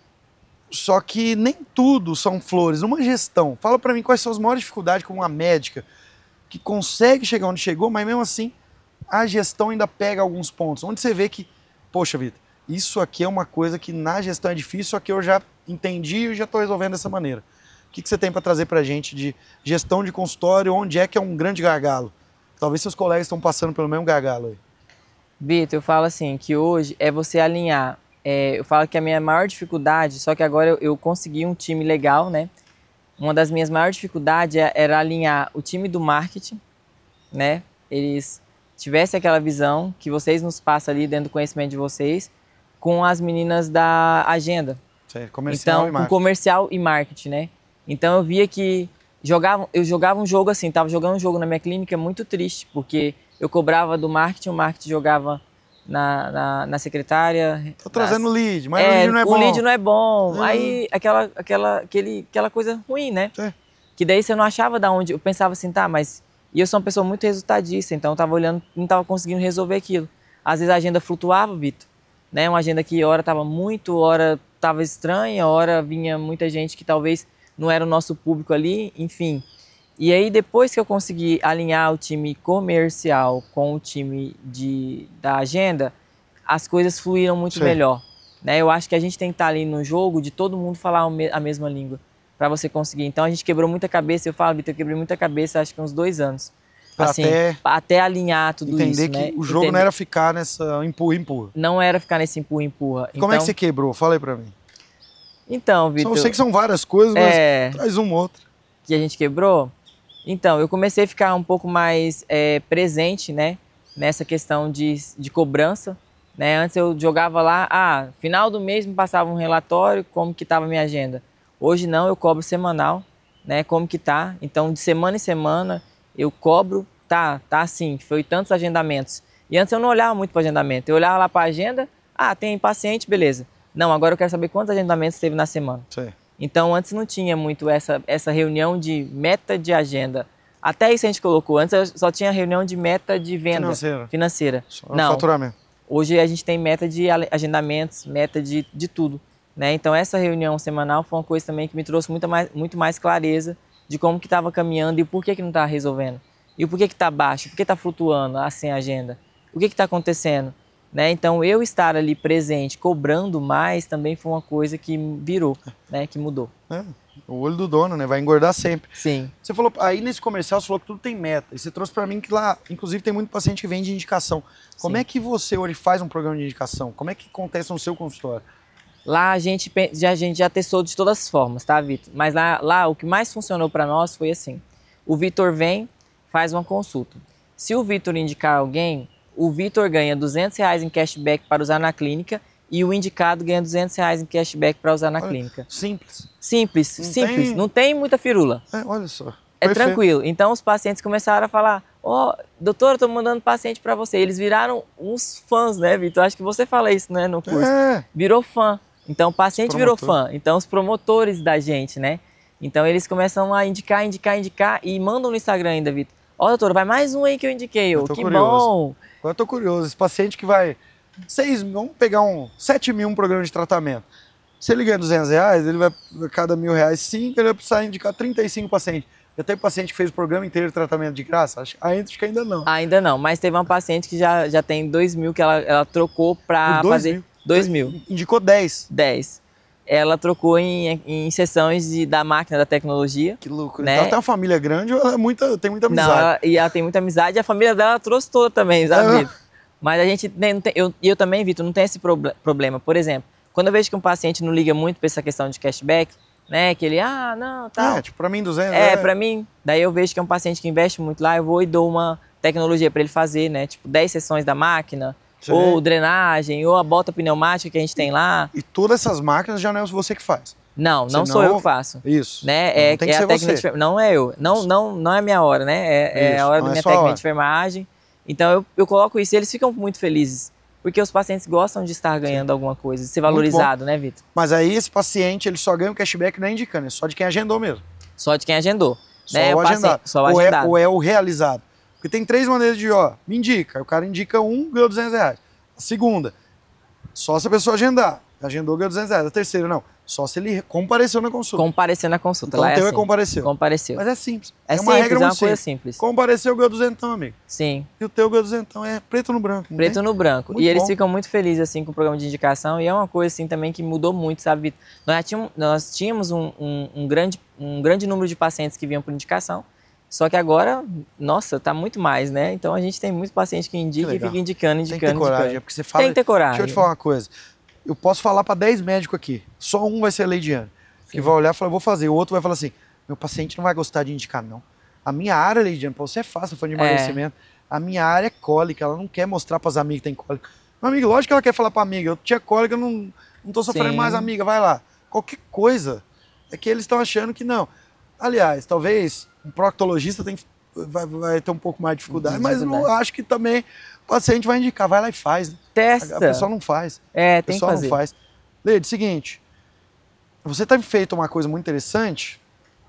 [SPEAKER 1] só que nem tudo são flores. Uma gestão, fala para mim quais são as maiores dificuldades como uma médica que consegue chegar onde chegou, mas mesmo assim a gestão ainda pega alguns pontos. Onde você vê que, poxa, Vitor, isso aqui é uma coisa que na gestão é difícil, só que eu já entendi e já estou resolvendo dessa maneira. O que, que você tem para trazer para a gente de gestão de consultório, onde é que é um grande gargalo? Talvez seus colegas estão passando pelo mesmo gargalo aí.
[SPEAKER 2] Vitor, eu falo assim, que hoje é você alinhar. É, eu falo que a minha maior dificuldade, só que agora eu, eu consegui um time legal, né? Uma das minhas maiores dificuldades era alinhar o time do marketing, né? Eles tivessem aquela visão que vocês nos passam ali dentro do conhecimento de vocês, com as meninas da agenda.
[SPEAKER 1] Sim, comercial
[SPEAKER 2] então,
[SPEAKER 1] e marketing.
[SPEAKER 2] Com comercial e marketing, né? Então eu via que jogava, eu jogava um jogo assim, tava jogando um jogo na minha clínica muito triste, porque eu cobrava do marketing, o marketing jogava na, na, na secretária.
[SPEAKER 1] Tô trazendo
[SPEAKER 2] nas...
[SPEAKER 1] lead, mas
[SPEAKER 2] é,
[SPEAKER 1] o lead não é
[SPEAKER 2] o
[SPEAKER 1] bom.
[SPEAKER 2] O lead não é bom.
[SPEAKER 1] Hum.
[SPEAKER 2] Aí aquela, aquela, aquele, aquela coisa ruim, né?
[SPEAKER 1] É.
[SPEAKER 2] Que daí você não achava da onde. Eu pensava assim, tá, mas. E eu sou uma pessoa muito resultadista, então eu tava olhando, não tava conseguindo resolver aquilo. Às vezes a agenda flutuava, Vitor. Né? Uma agenda que hora tava muito, hora tava estranha, hora vinha muita gente que talvez não era o nosso público ali, enfim. E aí depois que eu consegui alinhar o time comercial com o time de, da agenda, as coisas fluíram muito Sim. melhor. Né? Eu acho que a gente tem que estar ali no jogo de todo mundo falar a mesma língua para você conseguir. Então a gente quebrou muita cabeça, eu falo, Vitor, eu quebrei muita cabeça acho que uns dois anos. Assim, até, até alinhar tudo
[SPEAKER 1] entender
[SPEAKER 2] isso.
[SPEAKER 1] Entender que
[SPEAKER 2] né?
[SPEAKER 1] o jogo
[SPEAKER 2] entender.
[SPEAKER 1] não era ficar nessa empurra-empurra.
[SPEAKER 2] Não era ficar nesse empurra-empurra.
[SPEAKER 1] Como então, é que você quebrou? Fala aí para mim.
[SPEAKER 2] Então, Vitor...
[SPEAKER 1] Eu sei que são várias coisas, mas é, traz uma outra.
[SPEAKER 2] Que a gente quebrou? Então, eu comecei a ficar um pouco mais é, presente, né? Nessa questão de, de cobrança. Né? Antes eu jogava lá, ah, final do mês me passava um relatório, como que estava a minha agenda. Hoje não, eu cobro semanal, né? Como que tá. Então, de semana em semana, eu cobro, tá, tá assim, foi tantos agendamentos. E antes eu não olhava muito para o agendamento. Eu olhava lá para a agenda, ah, tem paciente, beleza. Não, agora eu quero saber quantos agendamentos teve na semana.
[SPEAKER 1] Sim.
[SPEAKER 2] Então, antes não tinha muito essa, essa reunião de meta de agenda. Até isso a gente colocou. Antes eu só tinha reunião de meta de venda
[SPEAKER 1] financeira.
[SPEAKER 2] financeira.
[SPEAKER 1] Só
[SPEAKER 2] não,
[SPEAKER 1] faturamento.
[SPEAKER 2] Hoje a gente tem meta de agendamentos, meta de, de tudo. Né? Então, essa reunião semanal foi uma coisa também que me trouxe muito mais, muito mais clareza de como que estava caminhando e por que que não estava resolvendo. E o porquê que está baixo, por que está flutuando assim a agenda. O que está acontecendo? Né? Então, eu estar ali presente, cobrando mais, também foi uma coisa que virou, né? Que mudou.
[SPEAKER 1] É, o olho do dono, né? Vai engordar sempre.
[SPEAKER 2] Sim.
[SPEAKER 1] Você falou, aí nesse comercial, você falou que tudo tem meta. E você trouxe para mim que lá, inclusive, tem muito paciente que vem de indicação. Como Sim. é que você hoje faz um programa de indicação? Como é que acontece no seu consultório?
[SPEAKER 2] Lá a gente, já, a gente já testou de todas as formas, tá, Vitor? Mas lá, lá o que mais funcionou para nós foi assim. O Vitor vem, faz uma consulta. Se o Vitor indicar alguém... o Vitor ganha duzentos reais em cashback para usar na clínica e o indicado ganha duzentos reais em cashback para usar na
[SPEAKER 1] olha,
[SPEAKER 2] clínica.
[SPEAKER 1] Simples.
[SPEAKER 2] Simples,
[SPEAKER 1] não
[SPEAKER 2] simples.
[SPEAKER 1] Tem...
[SPEAKER 2] Não tem muita firula.
[SPEAKER 1] É, olha só.
[SPEAKER 2] É
[SPEAKER 1] Perfeito.
[SPEAKER 2] Tranquilo. Então os pacientes começaram a falar, ó, oh, doutor, eu tô mandando paciente para você. Eles viraram uns fãs, né, Vitor? Acho que você fala isso, né, no curso.
[SPEAKER 1] É.
[SPEAKER 2] Virou fã. Então o paciente virou fã. Então os promotores da gente, né? Então eles começam a indicar, indicar, indicar e mandam no Instagram ainda, Vitor. Ó, oh, doutor, vai mais um aí que eu indiquei. Eu. Que
[SPEAKER 1] curioso.
[SPEAKER 2] bom.
[SPEAKER 1] Agora eu tô curioso, esse paciente que vai, seis, vamos pegar um, sete mil um programa de tratamento. Se ele ganha duzentos reais, ele vai, cada mil reais, cinco, ele vai precisar indicar trinta e cinco pacientes. Já tem paciente que fez o programa inteiro de tratamento de graça? Acho, acho que ainda não.
[SPEAKER 2] Ainda não, mas teve uma paciente que já, já tem dois mil que ela, ela trocou para fazer...
[SPEAKER 1] Mil?
[SPEAKER 2] dois mil.
[SPEAKER 1] Indicou dez.
[SPEAKER 2] dez. Ela trocou em, em sessões de, da máquina da tecnologia.
[SPEAKER 1] Que louco.
[SPEAKER 2] Né?
[SPEAKER 1] Então ela tem uma família grande ou ela é muita, tem muita amizade?
[SPEAKER 2] Não, ela, e ela tem muita amizade e a família dela trouxe toda também, sabe? É. Mas a gente nem- não tem, eu, e eu também, Vitor, não tem esse proble- problema. Por exemplo, quando eu vejo que um paciente não liga muito para essa questão de cashback, né, que ele, ah, não, tal.
[SPEAKER 1] É, tipo, pra mim duzentos
[SPEAKER 2] É,
[SPEAKER 1] é...
[SPEAKER 2] pra mim, daí eu vejo que é um paciente que investe muito lá, eu vou e dou uma tecnologia para ele fazer, né? Tipo, dez sessões da máquina,
[SPEAKER 1] Sim.
[SPEAKER 2] ou drenagem, ou a bota pneumática que a gente tem lá.
[SPEAKER 1] E todas essas máquinas já não é você que faz.
[SPEAKER 2] Não, não
[SPEAKER 1] Senão-
[SPEAKER 2] sou eu que faço.
[SPEAKER 1] Isso.
[SPEAKER 2] Né?
[SPEAKER 1] Não
[SPEAKER 2] É,
[SPEAKER 1] tem que
[SPEAKER 2] é
[SPEAKER 1] ser
[SPEAKER 2] a técnica
[SPEAKER 1] você.
[SPEAKER 2] de enfermagem. Não é eu. Não, não, não é a minha hora, né? É, é
[SPEAKER 1] Isso,
[SPEAKER 2] a hora
[SPEAKER 1] não
[SPEAKER 2] da
[SPEAKER 1] é
[SPEAKER 2] minha
[SPEAKER 1] sua
[SPEAKER 2] técnica
[SPEAKER 1] hora.
[SPEAKER 2] de enfermagem. Então eu, eu coloco isso e eles ficam muito felizes. Porque os pacientes gostam de estar ganhando alguma coisa, de ser valorizado, né, Vitor?
[SPEAKER 1] Mas aí esse paciente, ele só ganha o cashback não é indicando, é só de quem agendou mesmo.
[SPEAKER 2] Só de quem agendou.
[SPEAKER 1] Só
[SPEAKER 2] né?
[SPEAKER 1] o
[SPEAKER 2] paciente-
[SPEAKER 1] agendado.
[SPEAKER 2] Só o
[SPEAKER 1] ou, é,
[SPEAKER 2] agendado.
[SPEAKER 1] ou é o realizado. Porque tem três maneiras de, ó, me indica. O cara indica um, ganhou duzentos reais. A segunda, só se a pessoa agendar. Agendou, ganhou duzentos reais. A terceira, não. Só se ele compareceu na consulta.
[SPEAKER 2] Comparecer na consulta.
[SPEAKER 1] Então
[SPEAKER 2] lá
[SPEAKER 1] o
[SPEAKER 2] é
[SPEAKER 1] teu é
[SPEAKER 2] assim.
[SPEAKER 1] compareceu.
[SPEAKER 2] Compareceu.
[SPEAKER 1] Mas é simples.
[SPEAKER 2] É,
[SPEAKER 1] uma
[SPEAKER 2] simples,
[SPEAKER 1] regra
[SPEAKER 2] é uma
[SPEAKER 1] muito
[SPEAKER 2] coisa
[SPEAKER 1] simples.
[SPEAKER 2] simples.
[SPEAKER 1] Compareceu, ganhou duzentão, amigo.
[SPEAKER 2] Sim,
[SPEAKER 1] E o teu ganhou duzentão. É preto no branco. não
[SPEAKER 2] preto
[SPEAKER 1] tem?
[SPEAKER 2] no branco.
[SPEAKER 1] Muito
[SPEAKER 2] E eles
[SPEAKER 1] bom.
[SPEAKER 2] ficam muito felizes assim com o programa de indicação. E é uma coisa assim também que mudou muito, sabe, Vitor? Nós já tínhamos, nós tínhamos um, um, um grande, um grande número de pacientes que vinham por indicação. Só que agora, nossa, tá muito mais, né? Então a gente tem muitos pacientes que indicam
[SPEAKER 1] Que
[SPEAKER 2] e
[SPEAKER 1] legal.
[SPEAKER 2] fica indicando,
[SPEAKER 1] Tem que ter
[SPEAKER 2] indicando,
[SPEAKER 1] coragem. É
[SPEAKER 2] indicando.
[SPEAKER 1] porque você fala...
[SPEAKER 2] Tem que ter coragem.
[SPEAKER 1] Deixa eu te falar uma coisa. Eu posso falar para dez médicos aqui. Só um vai ser leidiano. Que
[SPEAKER 2] Sim.
[SPEAKER 1] vai olhar e falar, vou fazer. O outro vai falar assim, meu paciente não vai gostar de indicar, não. A minha área, leidiano, pra você é fácil, falando de
[SPEAKER 2] É.
[SPEAKER 1] emagrecimento. A minha área é cólica. Ela não quer mostrar pras amigas que tem cólica. Meu amigo, lógico que ela quer falar pra amiga. Eu tinha cólica, eu não, não tô sofrendo
[SPEAKER 2] Sim.
[SPEAKER 1] mais, amiga. Vai lá. Qualquer coisa. É que eles estão achando que não. Aliás, talvez um proctologista tem, vai, vai ter um pouco mais de dificuldade,
[SPEAKER 2] De
[SPEAKER 1] mas eu
[SPEAKER 2] dificuldade.
[SPEAKER 1] acho que também o paciente vai indicar. Vai lá e faz. Né?
[SPEAKER 2] Testa.
[SPEAKER 1] A pessoa não faz.
[SPEAKER 2] É,
[SPEAKER 1] O
[SPEAKER 2] tem que
[SPEAKER 1] pessoal
[SPEAKER 2] fazer.
[SPEAKER 1] não faz. Leide, seguinte, você tem feito uma coisa muito interessante,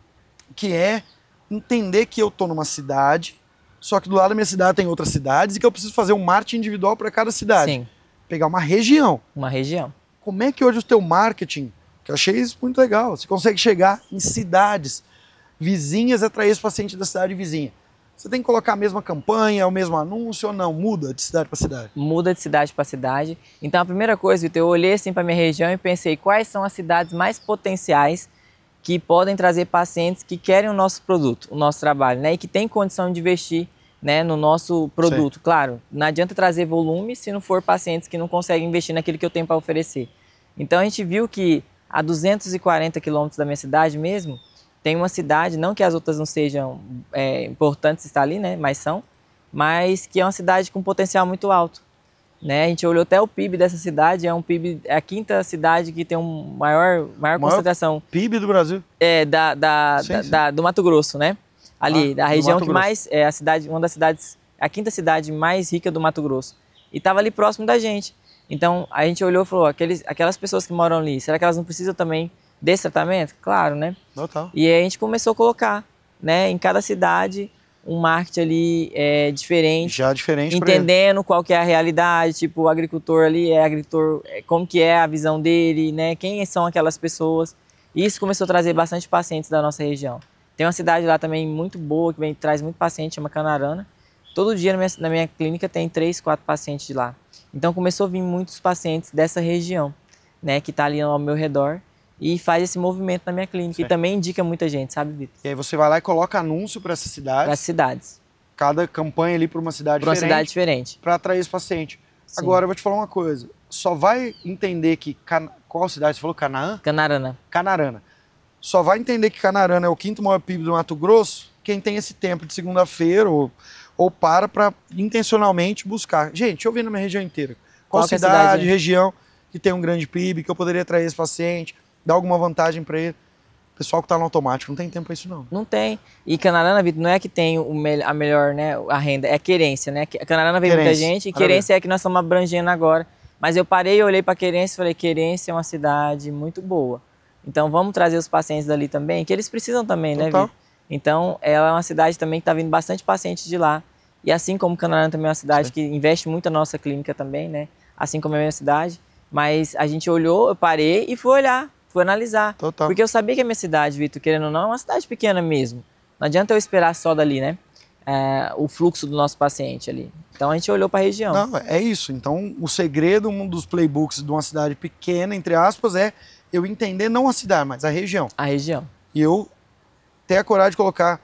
[SPEAKER 1] que é entender que eu tô numa cidade, só que do lado da minha cidade tem outras cidades e que eu preciso fazer um marketing individual para cada cidade.
[SPEAKER 2] Sim,
[SPEAKER 1] Pegar uma região.
[SPEAKER 2] uma região.
[SPEAKER 1] Como é que hoje o teu marketing, que eu achei isso muito legal, você consegue chegar em cidades vizinhas e atrair esse paciente da cidade vizinha? Você tem que colocar a mesma campanha, o mesmo anúncio ou não? Muda de cidade para cidade.
[SPEAKER 2] Muda de cidade para cidade. Então a primeira coisa, Vitor, eu olhei assim para minha região e pensei quais são as cidades mais potenciais que podem trazer pacientes que querem o nosso produto, o nosso trabalho, né? E que tem condição de investir, né, no nosso produto.
[SPEAKER 1] Sim.
[SPEAKER 2] Claro, não adianta trazer volume se não for pacientes que não conseguem investir naquilo que eu tenho para oferecer. Então a gente viu que a duzentos e quarenta quilômetros da minha cidade mesmo, tem uma cidade, não que as outras não sejam é, importantes estar ali, né, mas são, mas que é uma cidade com potencial muito alto. Né? A gente olhou até o P I B dessa cidade, é um P I B, é a quinta cidade que tem um maior, maior
[SPEAKER 1] Maior
[SPEAKER 2] concentração
[SPEAKER 1] P I B do Brasil.
[SPEAKER 2] é, da, da,
[SPEAKER 1] Sim,
[SPEAKER 2] da-
[SPEAKER 1] sim.
[SPEAKER 2] da- do Mato Grosso, né? Ali,
[SPEAKER 1] Ah,
[SPEAKER 2] da
[SPEAKER 1] do
[SPEAKER 2] região
[SPEAKER 1] Mato
[SPEAKER 2] que
[SPEAKER 1] Grosso.
[SPEAKER 2] mais, é a cidade, uma das cidades, a quinta cidade mais rica do Mato Grosso. E estava ali próximo da gente. Então a gente olhou e falou, aqueles, aquelas pessoas que moram ali, será que elas não precisam também desse tratamento? Claro, né?
[SPEAKER 1] Total.
[SPEAKER 2] E aí a gente começou a colocar, né, em cada cidade, um marketing ali é, diferente,
[SPEAKER 1] Já diferente para ele.
[SPEAKER 2] entendendo qual que é a realidade, tipo, o agricultor ali é agricultor, é, como que é a visão dele, né, quem são aquelas pessoas. E isso começou a trazer bastante pacientes da nossa região. Tem uma cidade lá também muito boa, que vem, traz muito paciente, chama Canarana. Todo dia na minha, na minha clínica tem três, quatro pacientes de lá. Então começou a vir muitos pacientes dessa região, né, que está ali ao meu redor e faz esse movimento na minha clínica.
[SPEAKER 1] Certo.
[SPEAKER 2] E também indica muita gente, sabe, Vitor?
[SPEAKER 1] E aí você vai lá e coloca anúncio para essa cidade,
[SPEAKER 2] Para as cidades,
[SPEAKER 1] cada campanha ali para uma cidade
[SPEAKER 2] para uma cidade
[SPEAKER 1] diferente,
[SPEAKER 2] diferente.
[SPEAKER 1] para atrair esse paciente.
[SPEAKER 2] Sim.
[SPEAKER 1] Agora eu vou te falar uma coisa, só vai entender que Cana... qual cidade você falou? Canaã?
[SPEAKER 2] Canarana.
[SPEAKER 1] Canarana. Só vai entender que Canarana é o quinto maior P I B do Mato Grosso quem tem esse tempo de segunda-feira ou, ou para para intencionalmente buscar. Gente, deixa eu ver na minha região inteira. Qual,
[SPEAKER 2] Qual que é a
[SPEAKER 1] cidade,
[SPEAKER 2] cidade, hein?
[SPEAKER 1] região que tem um grande P I B, que eu poderia atrair esse paciente, dar alguma vantagem para ele. O pessoal que está no automático não tem tempo para isso não.
[SPEAKER 2] Não tem. E Canarana, Vitor, não é que tem o me- a melhor, né, a renda, é querência, né? Que- Canarana vem muita
[SPEAKER 1] Querência,
[SPEAKER 2] gente e
[SPEAKER 1] maravilha.
[SPEAKER 2] querência é que nós estamos abrangendo agora. Mas eu parei, olhei para Querência e falei, Querência é uma cidade muito boa. Então vamos trazer os pacientes dali também, que eles precisam também, né,
[SPEAKER 1] Total.
[SPEAKER 2] Vitor? Então ela é uma cidade também que está vindo bastante pacientes de lá. E assim como Canarana também é uma cidade
[SPEAKER 1] Sim.
[SPEAKER 2] que investe muito na nossa clínica também, né? Assim como é a minha cidade. Mas a gente olhou, eu parei e fui olhar, fui analisar.
[SPEAKER 1] Total.
[SPEAKER 2] Porque eu sabia que a minha cidade, Vitor, querendo ou não, é uma cidade pequena mesmo. Não adianta eu esperar só dali, né? É, o fluxo do nosso paciente ali. Então a gente olhou para a região.
[SPEAKER 1] Não, é isso. Então, o segredo, um dos playbooks de uma cidade pequena, entre aspas, é eu entender não a cidade, mas a região.
[SPEAKER 2] A região.
[SPEAKER 1] E eu ter a coragem de colocar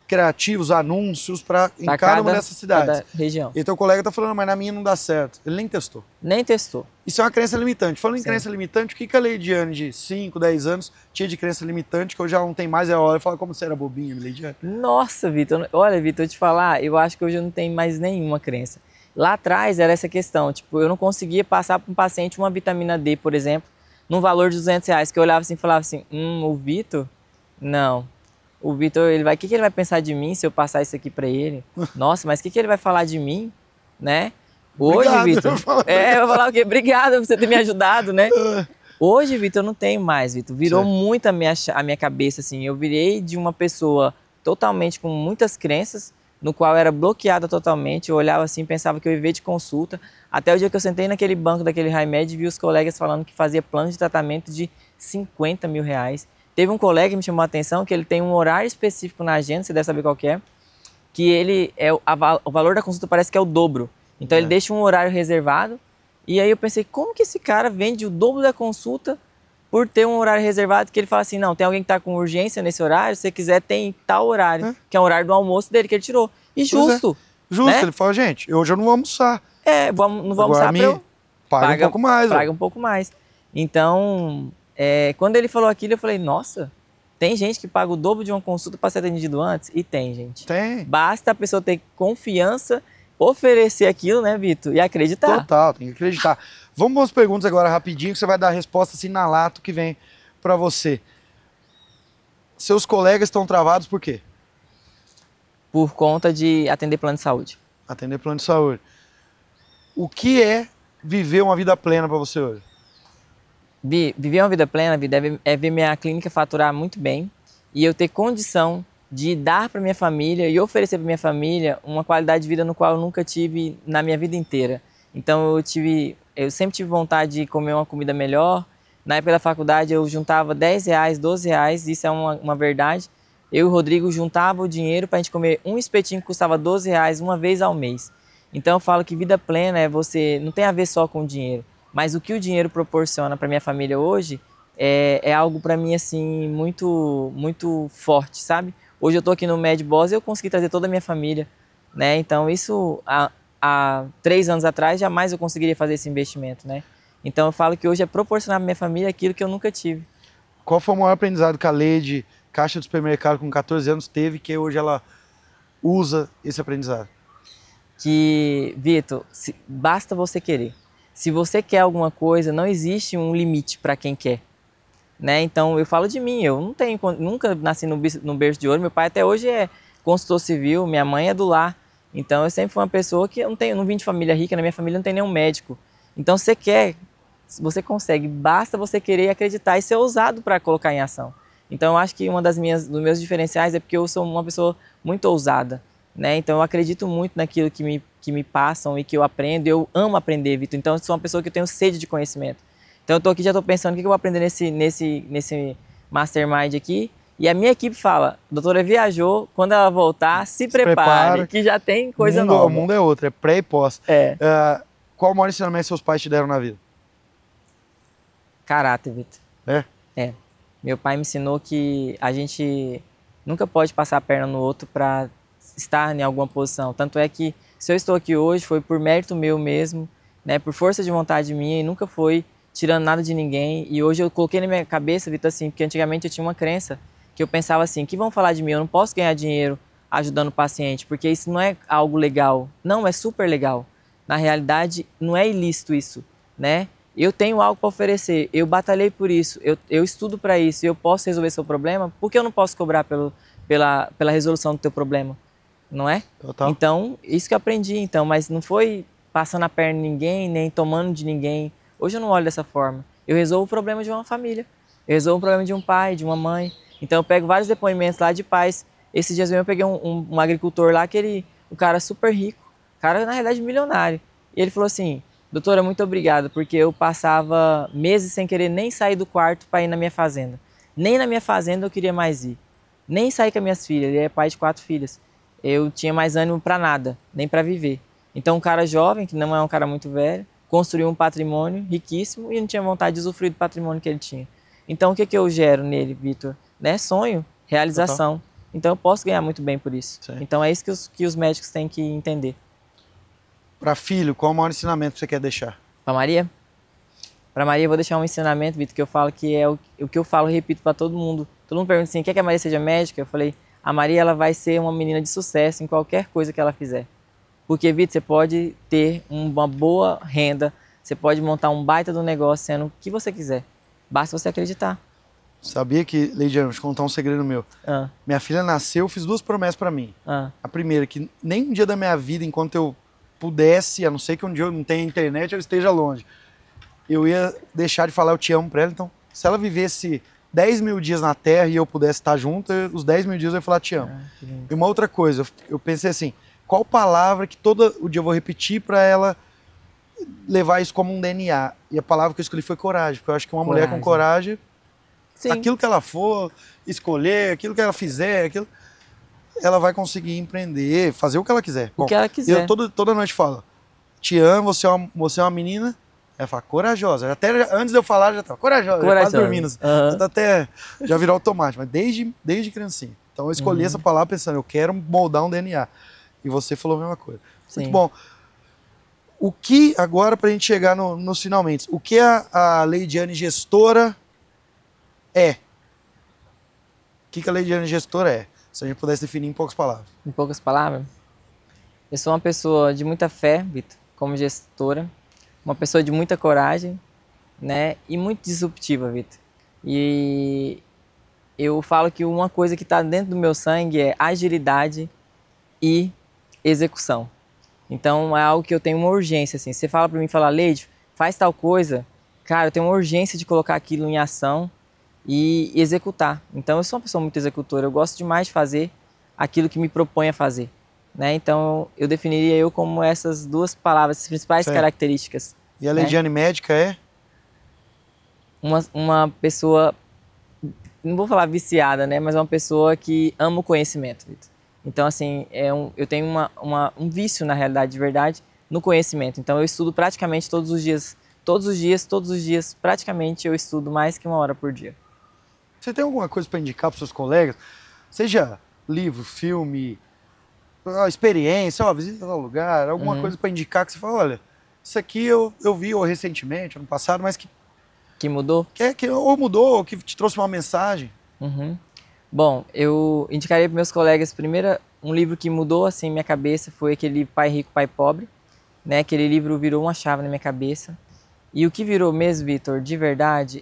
[SPEAKER 1] criativos, anúncios para em
[SPEAKER 2] Pra
[SPEAKER 1] cada uma
[SPEAKER 2] cada-
[SPEAKER 1] dessas cidades.
[SPEAKER 2] cada região.
[SPEAKER 1] E teu colega tá falando, mas na minha não dá certo. Ele nem testou.
[SPEAKER 2] Nem testou.
[SPEAKER 1] Isso é uma crença limitante. Falando em
[SPEAKER 2] Sim.
[SPEAKER 1] crença limitante, o que que a Leidiane de cinco, dez anos tinha de crença limitante, que hoje já não tem mais, é a hora. Fala como você era bobinha, Leidiane.
[SPEAKER 2] Nossa, Vitor, olha, Vitor, eu te falar, eu acho que hoje eu não tenho mais nenhuma crença. Lá atrás era essa questão, tipo, eu não conseguia passar para um paciente uma vitamina D, por exemplo, num valor de duzentos reais, que eu olhava assim e falava assim, hum, o Vitor? Não. O Vitor, ele vai, o que, que ele vai pensar de mim se eu passar isso aqui para ele? Nossa, mas o que, que ele vai falar de mim, né? Hoje,
[SPEAKER 1] Obrigado,
[SPEAKER 2] Vitor,
[SPEAKER 1] eu falo-
[SPEAKER 2] é, eu vou falar o quê? Obrigado por você ter me ajudado, né? Hoje, Vitor, eu não tenho mais, Vitor. Virou
[SPEAKER 1] Certo.
[SPEAKER 2] muito a minha, cha- a minha cabeça, assim. Eu virei de uma pessoa totalmente com muitas crenças, no qual eu era bloqueada totalmente. Eu olhava assim, pensava que eu ia viver de consulta. Até o dia que eu sentei naquele banco daquele High-Med e vi os colegas falando que fazia plano de tratamento de cinquenta mil reais. Teve um colega que me chamou a atenção que ele tem um horário específico na agenda, você deve saber qual que é, que ele é o, a val- o valor da consulta parece que é o dobro. Então
[SPEAKER 1] É.
[SPEAKER 2] ele deixa um horário reservado. E aí eu pensei, como que esse cara vende o dobro da consulta por ter um horário reservado, que ele fala assim, não, tem alguém que está com urgência nesse horário, se você quiser tem tal horário,
[SPEAKER 1] É.
[SPEAKER 2] que é o horário do almoço dele que ele tirou. E
[SPEAKER 1] Pois é.
[SPEAKER 2] justo,
[SPEAKER 1] Justo,
[SPEAKER 2] né?
[SPEAKER 1] ele fala, gente, hoje eu não vou almoçar.
[SPEAKER 2] é, vamos, não vamos
[SPEAKER 1] Agora
[SPEAKER 2] almoçar
[SPEAKER 1] me
[SPEAKER 2] pra eu
[SPEAKER 1] paga,
[SPEAKER 2] paga-
[SPEAKER 1] um pouco mais.
[SPEAKER 2] paga
[SPEAKER 1] ó.
[SPEAKER 2] um pouco mais. Então, é, quando ele falou aquilo, eu falei, nossa, tem gente que paga o dobro de uma consulta para ser atendido antes? E tem, gente.
[SPEAKER 1] Tem.
[SPEAKER 2] Basta a pessoa ter confiança, oferecer aquilo, né, Vitor? E acreditar.
[SPEAKER 1] Total, tem que acreditar. Vamos para as perguntas agora rapidinho, que você vai dar a resposta assim na lata que vem para você. Seus colegas estão travados por quê?
[SPEAKER 2] Por conta de atender plano de saúde.
[SPEAKER 1] Atender plano de saúde. O que é viver uma vida plena para você hoje?
[SPEAKER 2] Vi- Viver uma vida plena, vida, é ver- é ver minha clínica faturar muito bem e eu ter condição de dar para minha família e oferecer para minha família uma qualidade de vida no qual eu nunca tive na minha vida inteira. Então eu tive, eu sempre tive vontade de comer uma comida melhor. Na época da faculdade eu juntava dez reais, doze reais, isso é uma, uma verdade. Eu e o Rodrigo juntava o dinheiro para a gente comer um espetinho que custava doze reais uma vez ao mês. Então eu falo que vida plena é você, não tem a ver só com o dinheiro, mas o que o dinheiro proporciona para minha família hoje é, é algo para mim assim muito muito forte, sabe? Hoje eu tô aqui no Med Boss e eu consegui trazer toda a minha família, né? Então isso há, há três anos atrás jamais eu conseguiria fazer esse investimento, né? Então eu falo que hoje é proporcionar para minha família aquilo que eu nunca tive.
[SPEAKER 1] Qual foi o maior aprendizado que a Leide, caixa do supermercado com catorze anos, teve que hoje ela usa esse aprendizado?
[SPEAKER 2] Que, Vitor, se- basta você querer. Se você quer alguma coisa, não existe um limite para quem quer, né? Então eu falo de mim, eu não tenho, con- nunca nasci no, bis- no berço de ouro. Meu pai até hoje é consultor civil, minha mãe é do lar. Então eu sempre fui uma pessoa que eu não tenho, não vim de família rica, na minha família não tem nenhum médico. Então você quer, você consegue, basta você querer e acreditar e ser ousado para colocar em ação. Então eu acho que uma das minhas, dos meus diferenciais é porque eu sou uma pessoa muito ousada, né? Então eu acredito muito naquilo que me, que me passam e que eu aprendo. Eu amo aprender, Vitor. Então eu sou uma pessoa que eu tenho sede de conhecimento. Então eu tô aqui já tô pensando o que eu vou aprender nesse nesse nesse mastermind aqui. E a minha equipe fala, doutora viajou, quando ela voltar, se,
[SPEAKER 1] Se
[SPEAKER 2] prepare,
[SPEAKER 1] prepara.
[SPEAKER 2] que já tem coisa
[SPEAKER 1] o mundo,
[SPEAKER 2] nova.
[SPEAKER 1] O mundo é outro, é pré e pós.
[SPEAKER 2] É,
[SPEAKER 1] Ah, qual o maior ensinamento que seus pais te deram na vida?
[SPEAKER 2] caráter, Vitor.
[SPEAKER 1] É?
[SPEAKER 2] É. Meu pai me ensinou que a gente nunca pode passar a perna no outro para estar em alguma posição. Tanto é que se eu estou aqui hoje foi por mérito meu mesmo, né, por força de vontade minha e nunca foi tirando nada de ninguém. E hoje eu coloquei na minha cabeça, Vitor, assim, porque antigamente eu tinha uma crença que eu pensava assim, que vão falar de mim? Eu não posso ganhar dinheiro ajudando o paciente, porque isso não é algo legal. Não, é super legal. Na realidade, não é ilícito isso, né? Eu tenho algo para oferecer, eu batalhei por isso, eu, eu estudo para isso, eu posso resolver seu problema, por que eu não posso cobrar pelo, pela, pela resolução do teu problema? Não é?
[SPEAKER 1] Total.
[SPEAKER 2] Então, isso que eu aprendi, então, mas não foi passando a perna em ninguém, nem tomando de ninguém. Hoje eu não olho dessa forma. Eu resolvo o problema de uma família, eu resolvo o problema de um pai, de uma mãe. Então eu pego vários depoimentos lá de pais. Esses dias mesmo eu peguei um, um, um agricultor lá, que ele, o cara super rico, o cara na realidade milionário. E ele falou assim, doutora, muito obrigado, porque eu passava meses sem querer nem sair do quarto para ir na minha fazenda. Nem na minha fazenda eu queria mais ir. Nem sair com as minhas filhas, ele é pai de quatro filhas. Eu tinha mais ânimo para nada, nem para viver. Então um cara jovem, que não é um cara muito velho, construiu um patrimônio riquíssimo e não tinha vontade de usufruir do patrimônio que ele tinha. Então o que, que eu gero nele, Vitor? Né? Sonho, realização. Então eu posso ganhar muito bem por isso.
[SPEAKER 1] Sim.
[SPEAKER 2] Então é isso que os, que os médicos têm que entender.
[SPEAKER 1] Para filho, qual o maior ensinamento que você quer deixar?
[SPEAKER 2] Para Maria? Para Maria eu vou deixar um ensinamento, Vitor, que eu falo que é o, o que eu falo e repito para todo mundo. Todo mundo pergunta assim, quer que a Maria seja médica? Eu falei, a Maria ela vai ser uma menina de sucesso em qualquer coisa que ela fizer. Porque, Vitor, você pode ter uma boa renda, você pode montar um baita do negócio sendo o que você quiser. Basta você acreditar.
[SPEAKER 1] Sabia que, Leidiane, vou te contar um segredo meu.
[SPEAKER 2] Ah.
[SPEAKER 1] Minha filha nasceu, eu fiz duas promessas para mim.
[SPEAKER 2] Ah.
[SPEAKER 1] A primeira, que nem um dia da minha vida, enquanto eu pudesse, a não ser que um dia eu não tenha internet, eu esteja longe, eu ia deixar de falar eu te amo pra ela. Então, se ela vivesse dez mil dias na Terra e eu pudesse estar junto, eu, os dez mil dias eu ia falar te amo.
[SPEAKER 2] Ah,
[SPEAKER 1] e uma outra coisa, eu, eu pensei assim, qual palavra que todo o dia eu vou repetir para ela levar isso como um D N A? E a palavra que eu escolhi foi coragem, porque eu acho que uma
[SPEAKER 2] Coragem.
[SPEAKER 1] mulher com coragem,
[SPEAKER 2] Sim.
[SPEAKER 1] aquilo que ela for escolher, aquilo que ela fizer, aquilo, ela vai conseguir empreender, fazer o que ela quiser.
[SPEAKER 2] O
[SPEAKER 1] Bom,
[SPEAKER 2] que ela quiser.
[SPEAKER 1] Eu toda, toda noite falo, te amo, você é uma, você é uma menina, ela fala, corajosa. Até antes de eu falar, já tá corajosa,
[SPEAKER 2] Corajosa.
[SPEAKER 1] quase dormindo.
[SPEAKER 2] Uhum.
[SPEAKER 1] Já, tá até, já virou automático, mas desde, desde criancinha. Então eu escolhi
[SPEAKER 2] Uhum.
[SPEAKER 1] essa palavra pensando, eu quero moldar um D N A. E você falou a mesma coisa.
[SPEAKER 2] Sim.
[SPEAKER 1] Muito bom. O que, agora pra gente chegar no, nos finalmente, o que a, a Leidiane gestora é? O que, que a Leidiane gestora é? Se a gente pudesse definir em poucas palavras.
[SPEAKER 2] Em poucas palavras, eu sou uma pessoa de muita fé, Vitor, como gestora, uma pessoa de muita coragem, né, e muito disruptiva, Vitor. E eu falo que uma coisa que está dentro do meu sangue é agilidade e execução. Então é algo que eu tenho uma urgência, assim. Você fala para mim, fala, Leide, faz tal coisa, cara, eu tenho uma urgência de colocar aquilo em ação e executar. Então eu sou uma pessoa muito executora, eu gosto demais de fazer aquilo que me propõe a fazer, né? Então eu definiria eu como essas duas palavras, as principais
[SPEAKER 1] Certo.
[SPEAKER 2] características.
[SPEAKER 1] E a Leidiane, né, médica é?
[SPEAKER 2] Uma, uma pessoa, não vou falar viciada, né? Mas uma pessoa que ama o conhecimento, Vitor. Então, assim, é um, eu tenho uma, uma, um vício, na realidade, de verdade, no conhecimento. Então, eu estudo praticamente todos os dias. Todos os dias, todos os dias, praticamente, eu estudo mais que uma hora por dia.
[SPEAKER 1] Você tem alguma coisa para indicar para seus colegas? Seja livro, filme, experiência, ó, visita tal lugar, alguma
[SPEAKER 2] Uhum.
[SPEAKER 1] coisa para indicar que você fala, olha, isso aqui eu, eu vi ou recentemente, ano passado, mas que,
[SPEAKER 2] Que mudou?
[SPEAKER 1] que, é, que ou mudou, ou que te trouxe uma mensagem.
[SPEAKER 2] Uhum. Bom, eu indicaria para meus colegas, primeiro, um livro que mudou assim minha cabeça foi aquele Pai Rico, Pai Pobre, né? Aquele livro virou uma chave na minha cabeça. E o que virou mesmo, Vitor, de verdade,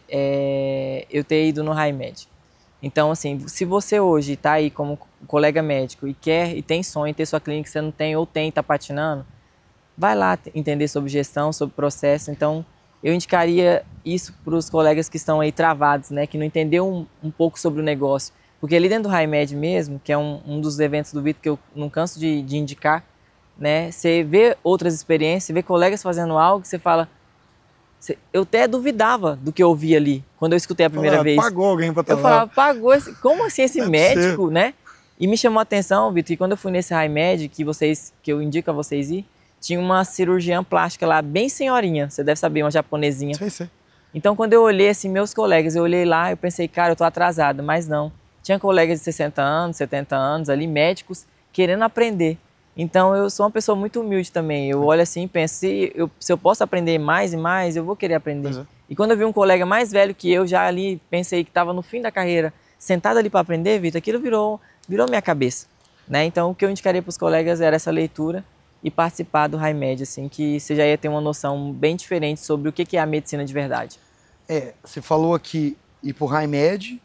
[SPEAKER 2] é eu ter ido no RaiMed. Então, assim, se você hoje está aí como colega médico e quer e tem sonho em ter sua clínica, você não tem ou tem, está patinando, vai lá entender sobre gestão, sobre processo. Então, eu indicaria isso para os colegas que estão aí travados, né? Que não entenderam um, um pouco sobre o negócio. Porque ali dentro do RaiMed mesmo, que é um, um dos eventos do Vitor que eu não canso de, de indicar, né? Você vê outras experiências, você vê colegas fazendo algo que você fala... Você, eu até duvidava do que eu ouvi ali, quando eu escutei a primeira
[SPEAKER 1] Fala,
[SPEAKER 2] vez.
[SPEAKER 1] Pagou alguém para estar
[SPEAKER 2] Eu
[SPEAKER 1] lá.
[SPEAKER 2] falava, pagou esse... Como assim esse
[SPEAKER 1] Deve
[SPEAKER 2] médico,
[SPEAKER 1] ser.
[SPEAKER 2] né? E me chamou a atenção, Vitor, e quando eu fui nesse RaiMed, que, vocês, que eu indico a vocês ir, tinha uma cirurgiã plástica lá, bem senhorinha, você deve saber, uma japonesinha.
[SPEAKER 1] Sei, sei.
[SPEAKER 2] Então, quando eu olhei, assim, meus colegas, eu olhei lá, eu pensei, cara, eu tô atrasado, mas não. Tinha colegas de sessenta anos, setenta anos ali, médicos, querendo aprender. Então, eu sou uma pessoa muito humilde também. Eu olho assim e penso, se eu, se eu posso aprender mais e mais, eu vou querer aprender.
[SPEAKER 1] Pois é.
[SPEAKER 2] E quando eu vi um colega mais velho que eu, já ali, pensei que estava no fim da carreira, sentado ali para aprender, Vitor, aquilo virou, virou minha cabeça, né? Então, o que eu indicaria para os colegas era essa leitura e participar do RaiMed, assim, que você já ia ter uma noção bem diferente sobre o que é a medicina de verdade.
[SPEAKER 1] É, você falou aqui ir pro RaiMed,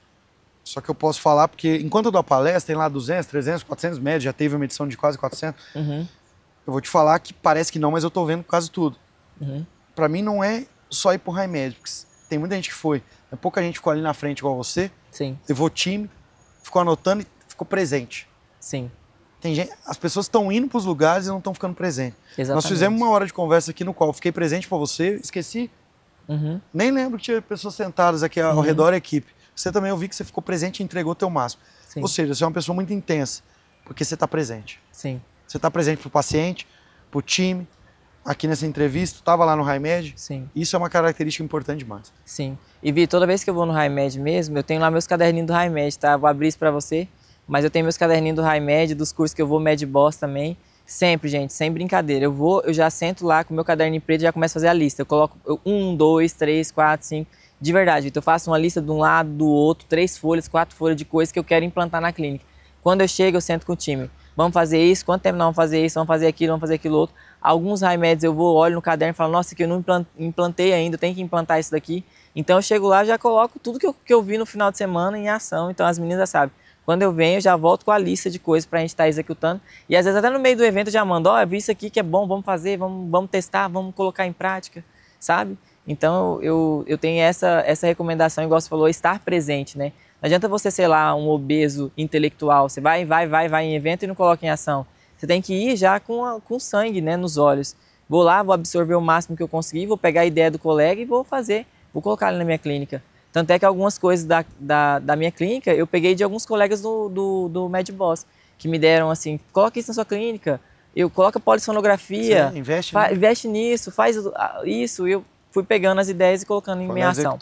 [SPEAKER 1] só que eu posso falar porque enquanto eu dou a palestra, tem lá duzentos, trezentos, quatrocentos médicos, já teve uma edição de quase quatrocentos.
[SPEAKER 2] Uhum.
[SPEAKER 1] Eu vou te falar que parece que não, mas eu tô vendo quase tudo.
[SPEAKER 2] Uhum.
[SPEAKER 1] Pra mim não é só ir pro RaiMed, porque tem muita gente que foi. Pouca gente ficou ali na frente igual você,
[SPEAKER 2] Sim,
[SPEAKER 1] levou time, ficou anotando e ficou presente.
[SPEAKER 2] sim,
[SPEAKER 1] Tem gente, as pessoas estão indo pros lugares e não estão ficando presentes.
[SPEAKER 2] exatamente.
[SPEAKER 1] Nós fizemos uma hora de conversa aqui no qual eu fiquei presente pra você, esqueci,
[SPEAKER 2] Uhum.
[SPEAKER 1] nem lembro que tinha pessoas sentadas aqui ao
[SPEAKER 2] Uhum.
[SPEAKER 1] redor da equipe. Você também, eu vi que você ficou presente e entregou o teu máximo.
[SPEAKER 2] Sim,
[SPEAKER 1] Ou seja, você é uma pessoa muito intensa, porque você está presente.
[SPEAKER 2] sim,
[SPEAKER 1] Você está presente pro paciente, pro time, aqui nessa entrevista, estava lá no RaiMed.
[SPEAKER 2] sim,
[SPEAKER 1] Isso é uma característica importante demais.
[SPEAKER 2] sim. E Vi, toda vez que eu vou no RaiMed mesmo, eu tenho lá meus caderninhos do RaiMed, tá? Eu vou abrir isso pra você. mas eu tenho meus caderninhos do High-Med, dos cursos que eu vou, Med-Boss também. Sempre, gente, sem brincadeira. Eu vou, eu já sento lá com o meu caderninho preto e já começo a fazer a lista. Eu coloco um, dois, três, quatro, cinco. De verdade, Vitor, eu faço uma lista de um lado, do outro, três folhas, quatro folhas de coisas que eu quero implantar na clínica. Quando eu chego, eu sento com o time. Vamos fazer isso, quanto tempo nós vamos fazer isso, vamos fazer aquilo, vamos fazer aquilo outro. Alguns High-Meds eu vou, olho no caderno e falo, nossa, isso aqui eu não implantei ainda, eu tenho que implantar isso daqui. Então eu chego lá e já coloco tudo que eu, que eu vi no final de semana em ação. Então as meninas já sabem. Quando eu venho, eu já volto com a lista de coisas para a gente estar tá executando. E às vezes até no meio do evento eu já mando, ó, oh, eu vi isso aqui que é bom, vamos fazer, vamos, vamos testar, vamos colocar em prática, sabe? Então eu, eu tenho essa, essa recomendação, igual você falou, estar presente, né? Não adianta você, sei lá, um obeso intelectual, você vai, vai, vai, vai em evento e não coloca em ação. Você tem que ir já com, a, com sangue, né, nos olhos. Vou lá, vou absorver o máximo que eu conseguir, vou pegar a ideia do colega e vou fazer, vou colocar ali na minha clínica. Tanto é que algumas coisas da, da, da minha clínica eu peguei de alguns colegas do, do, do Med-Boss, que me deram assim, coloca isso na sua clínica, eu coloca polissonografia,
[SPEAKER 1] Você investe,
[SPEAKER 2] fa,
[SPEAKER 1] né?
[SPEAKER 2] investe nisso, faz isso. Eu fui pegando as ideias e colocando em minha ação.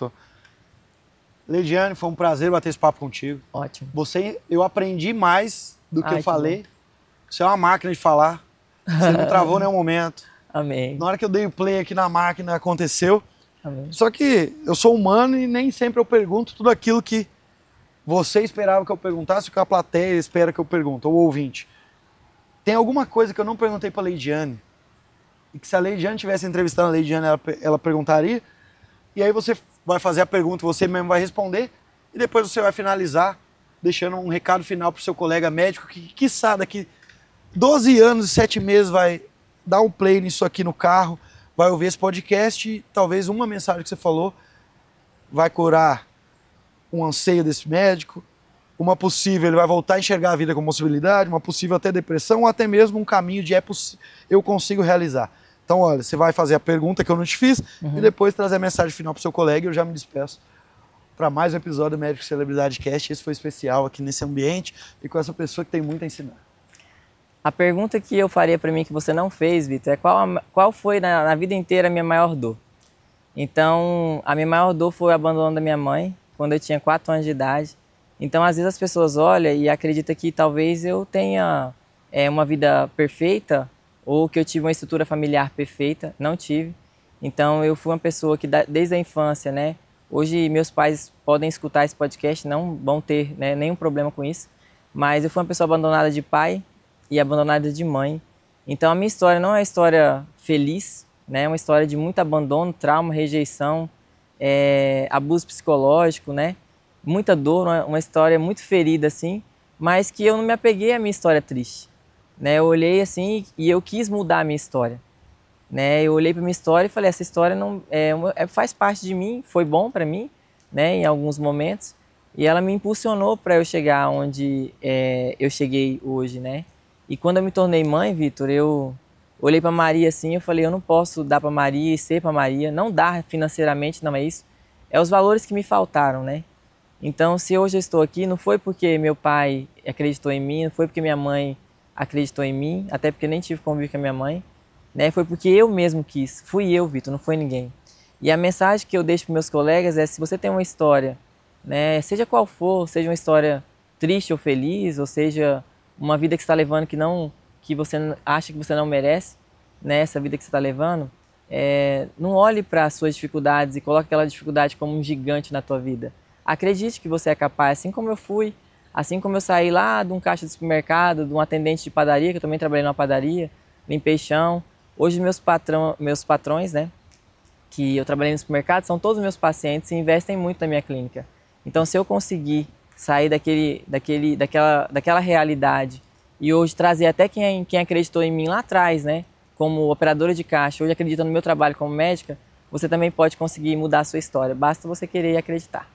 [SPEAKER 1] Leidiane, foi um prazer bater esse papo contigo.
[SPEAKER 2] Ótimo.
[SPEAKER 1] Você, eu aprendi mais do que
[SPEAKER 2] Ai,
[SPEAKER 1] eu falei.
[SPEAKER 2] que
[SPEAKER 1] Você é uma máquina de falar. Você não travou nenhum momento.
[SPEAKER 2] Amém.
[SPEAKER 1] Na hora que eu dei o play aqui na máquina, aconteceu.
[SPEAKER 2] Amém.
[SPEAKER 1] Só que eu sou humano e nem sempre eu pergunto tudo aquilo que você esperava que eu perguntasse, o que a plateia espera que eu pergunte, ou o ouvinte. Tem alguma coisa que eu não perguntei para a Leidiane, e que se a Leidiane tivesse entrevistando a Leidiane, ela, ela perguntaria, e aí você vai fazer a pergunta, você mesmo vai responder, e depois você vai finalizar, deixando um recado final para o seu colega médico, que, quiçá, daqui doze anos e sete meses vai dar um play nisso aqui no carro, vai ouvir esse podcast e talvez uma mensagem que você falou vai curar um anseio desse médico, uma possível, ele vai voltar a enxergar a vida como possibilidade, uma possível até depressão, ou até mesmo um caminho de é eu consigo realizar. Então, olha, você vai fazer a pergunta que eu não te fiz uhum. e depois trazer a mensagem final para o seu colega e eu já me despeço para mais um episódio do Médico Celebridade Cast. Esse foi especial aqui nesse ambiente e com essa pessoa que tem muito a ensinar.
[SPEAKER 2] A pergunta que eu faria para mim que você não fez, Vitor, é qual, qual foi na, na vida inteira a minha maior dor? Então, a minha maior dor foi o abandono da minha mãe, quando eu tinha quatro anos de idade. Então, às vezes as pessoas olham e acreditam que talvez eu tenha é, uma vida perfeita ou que eu tive uma estrutura familiar perfeita. Não tive. Então, eu fui uma pessoa que desde a infância, né? Hoje, meus pais podem escutar esse podcast, não vão ter né, nenhum problema com isso. Mas eu fui uma pessoa abandonada de pai e abandonada de mãe. Então, a minha história não é uma história feliz, né? É uma história de muito abandono, trauma, rejeição, é, abuso psicológico, né? Muita dor, uma, uma história muito ferida, assim, mas que eu não me apeguei à minha história triste, né? Eu olhei assim e eu quis mudar a minha história, né? Eu olhei para minha história e falei, essa história não é, é, faz parte de mim, foi bom para mim, né? Em alguns momentos, e ela me impulsionou para eu chegar onde é, eu cheguei hoje, né? E quando eu me tornei mãe, Vitor, eu olhei para Maria assim, eu falei, eu não posso dar para Maria e ser para Maria, não dar financeiramente, não é isso, é os valores que me faltaram, né? Então, se hoje eu estou aqui, não foi porque meu pai acreditou em mim, não foi porque minha mãe acreditou em mim, até porque eu nem tive convívio com a minha mãe, né? Foi porque eu mesmo quis, fui eu, Vitor, não foi ninguém. E a mensagem que eu deixo para meus colegas é, se você tem uma história, né, seja qual for, seja uma história triste ou feliz, ou seja uma vida que você está levando que, não, que você acha que você não merece, né, essa vida que você está levando, é, não olhe para as suas dificuldades e coloque aquela dificuldade como um gigante na tua vida. Acredite que você é capaz, assim como eu fui, assim como eu saí lá de um caixa de supermercado, de um atendente de padaria, que eu também trabalhei numa padaria, limpei chão. Hoje meus, patrão, meus patrões, né, que eu trabalhei no supermercado, são todos meus pacientes e investem muito na minha clínica. Então, se eu conseguir sair daquele, daquele, daquela, daquela realidade e hoje trazer até quem, quem acreditou em mim lá atrás, né, como operadora de caixa, hoje acredita no meu trabalho como médica, você também pode conseguir mudar a sua história. Basta você querer e acreditar.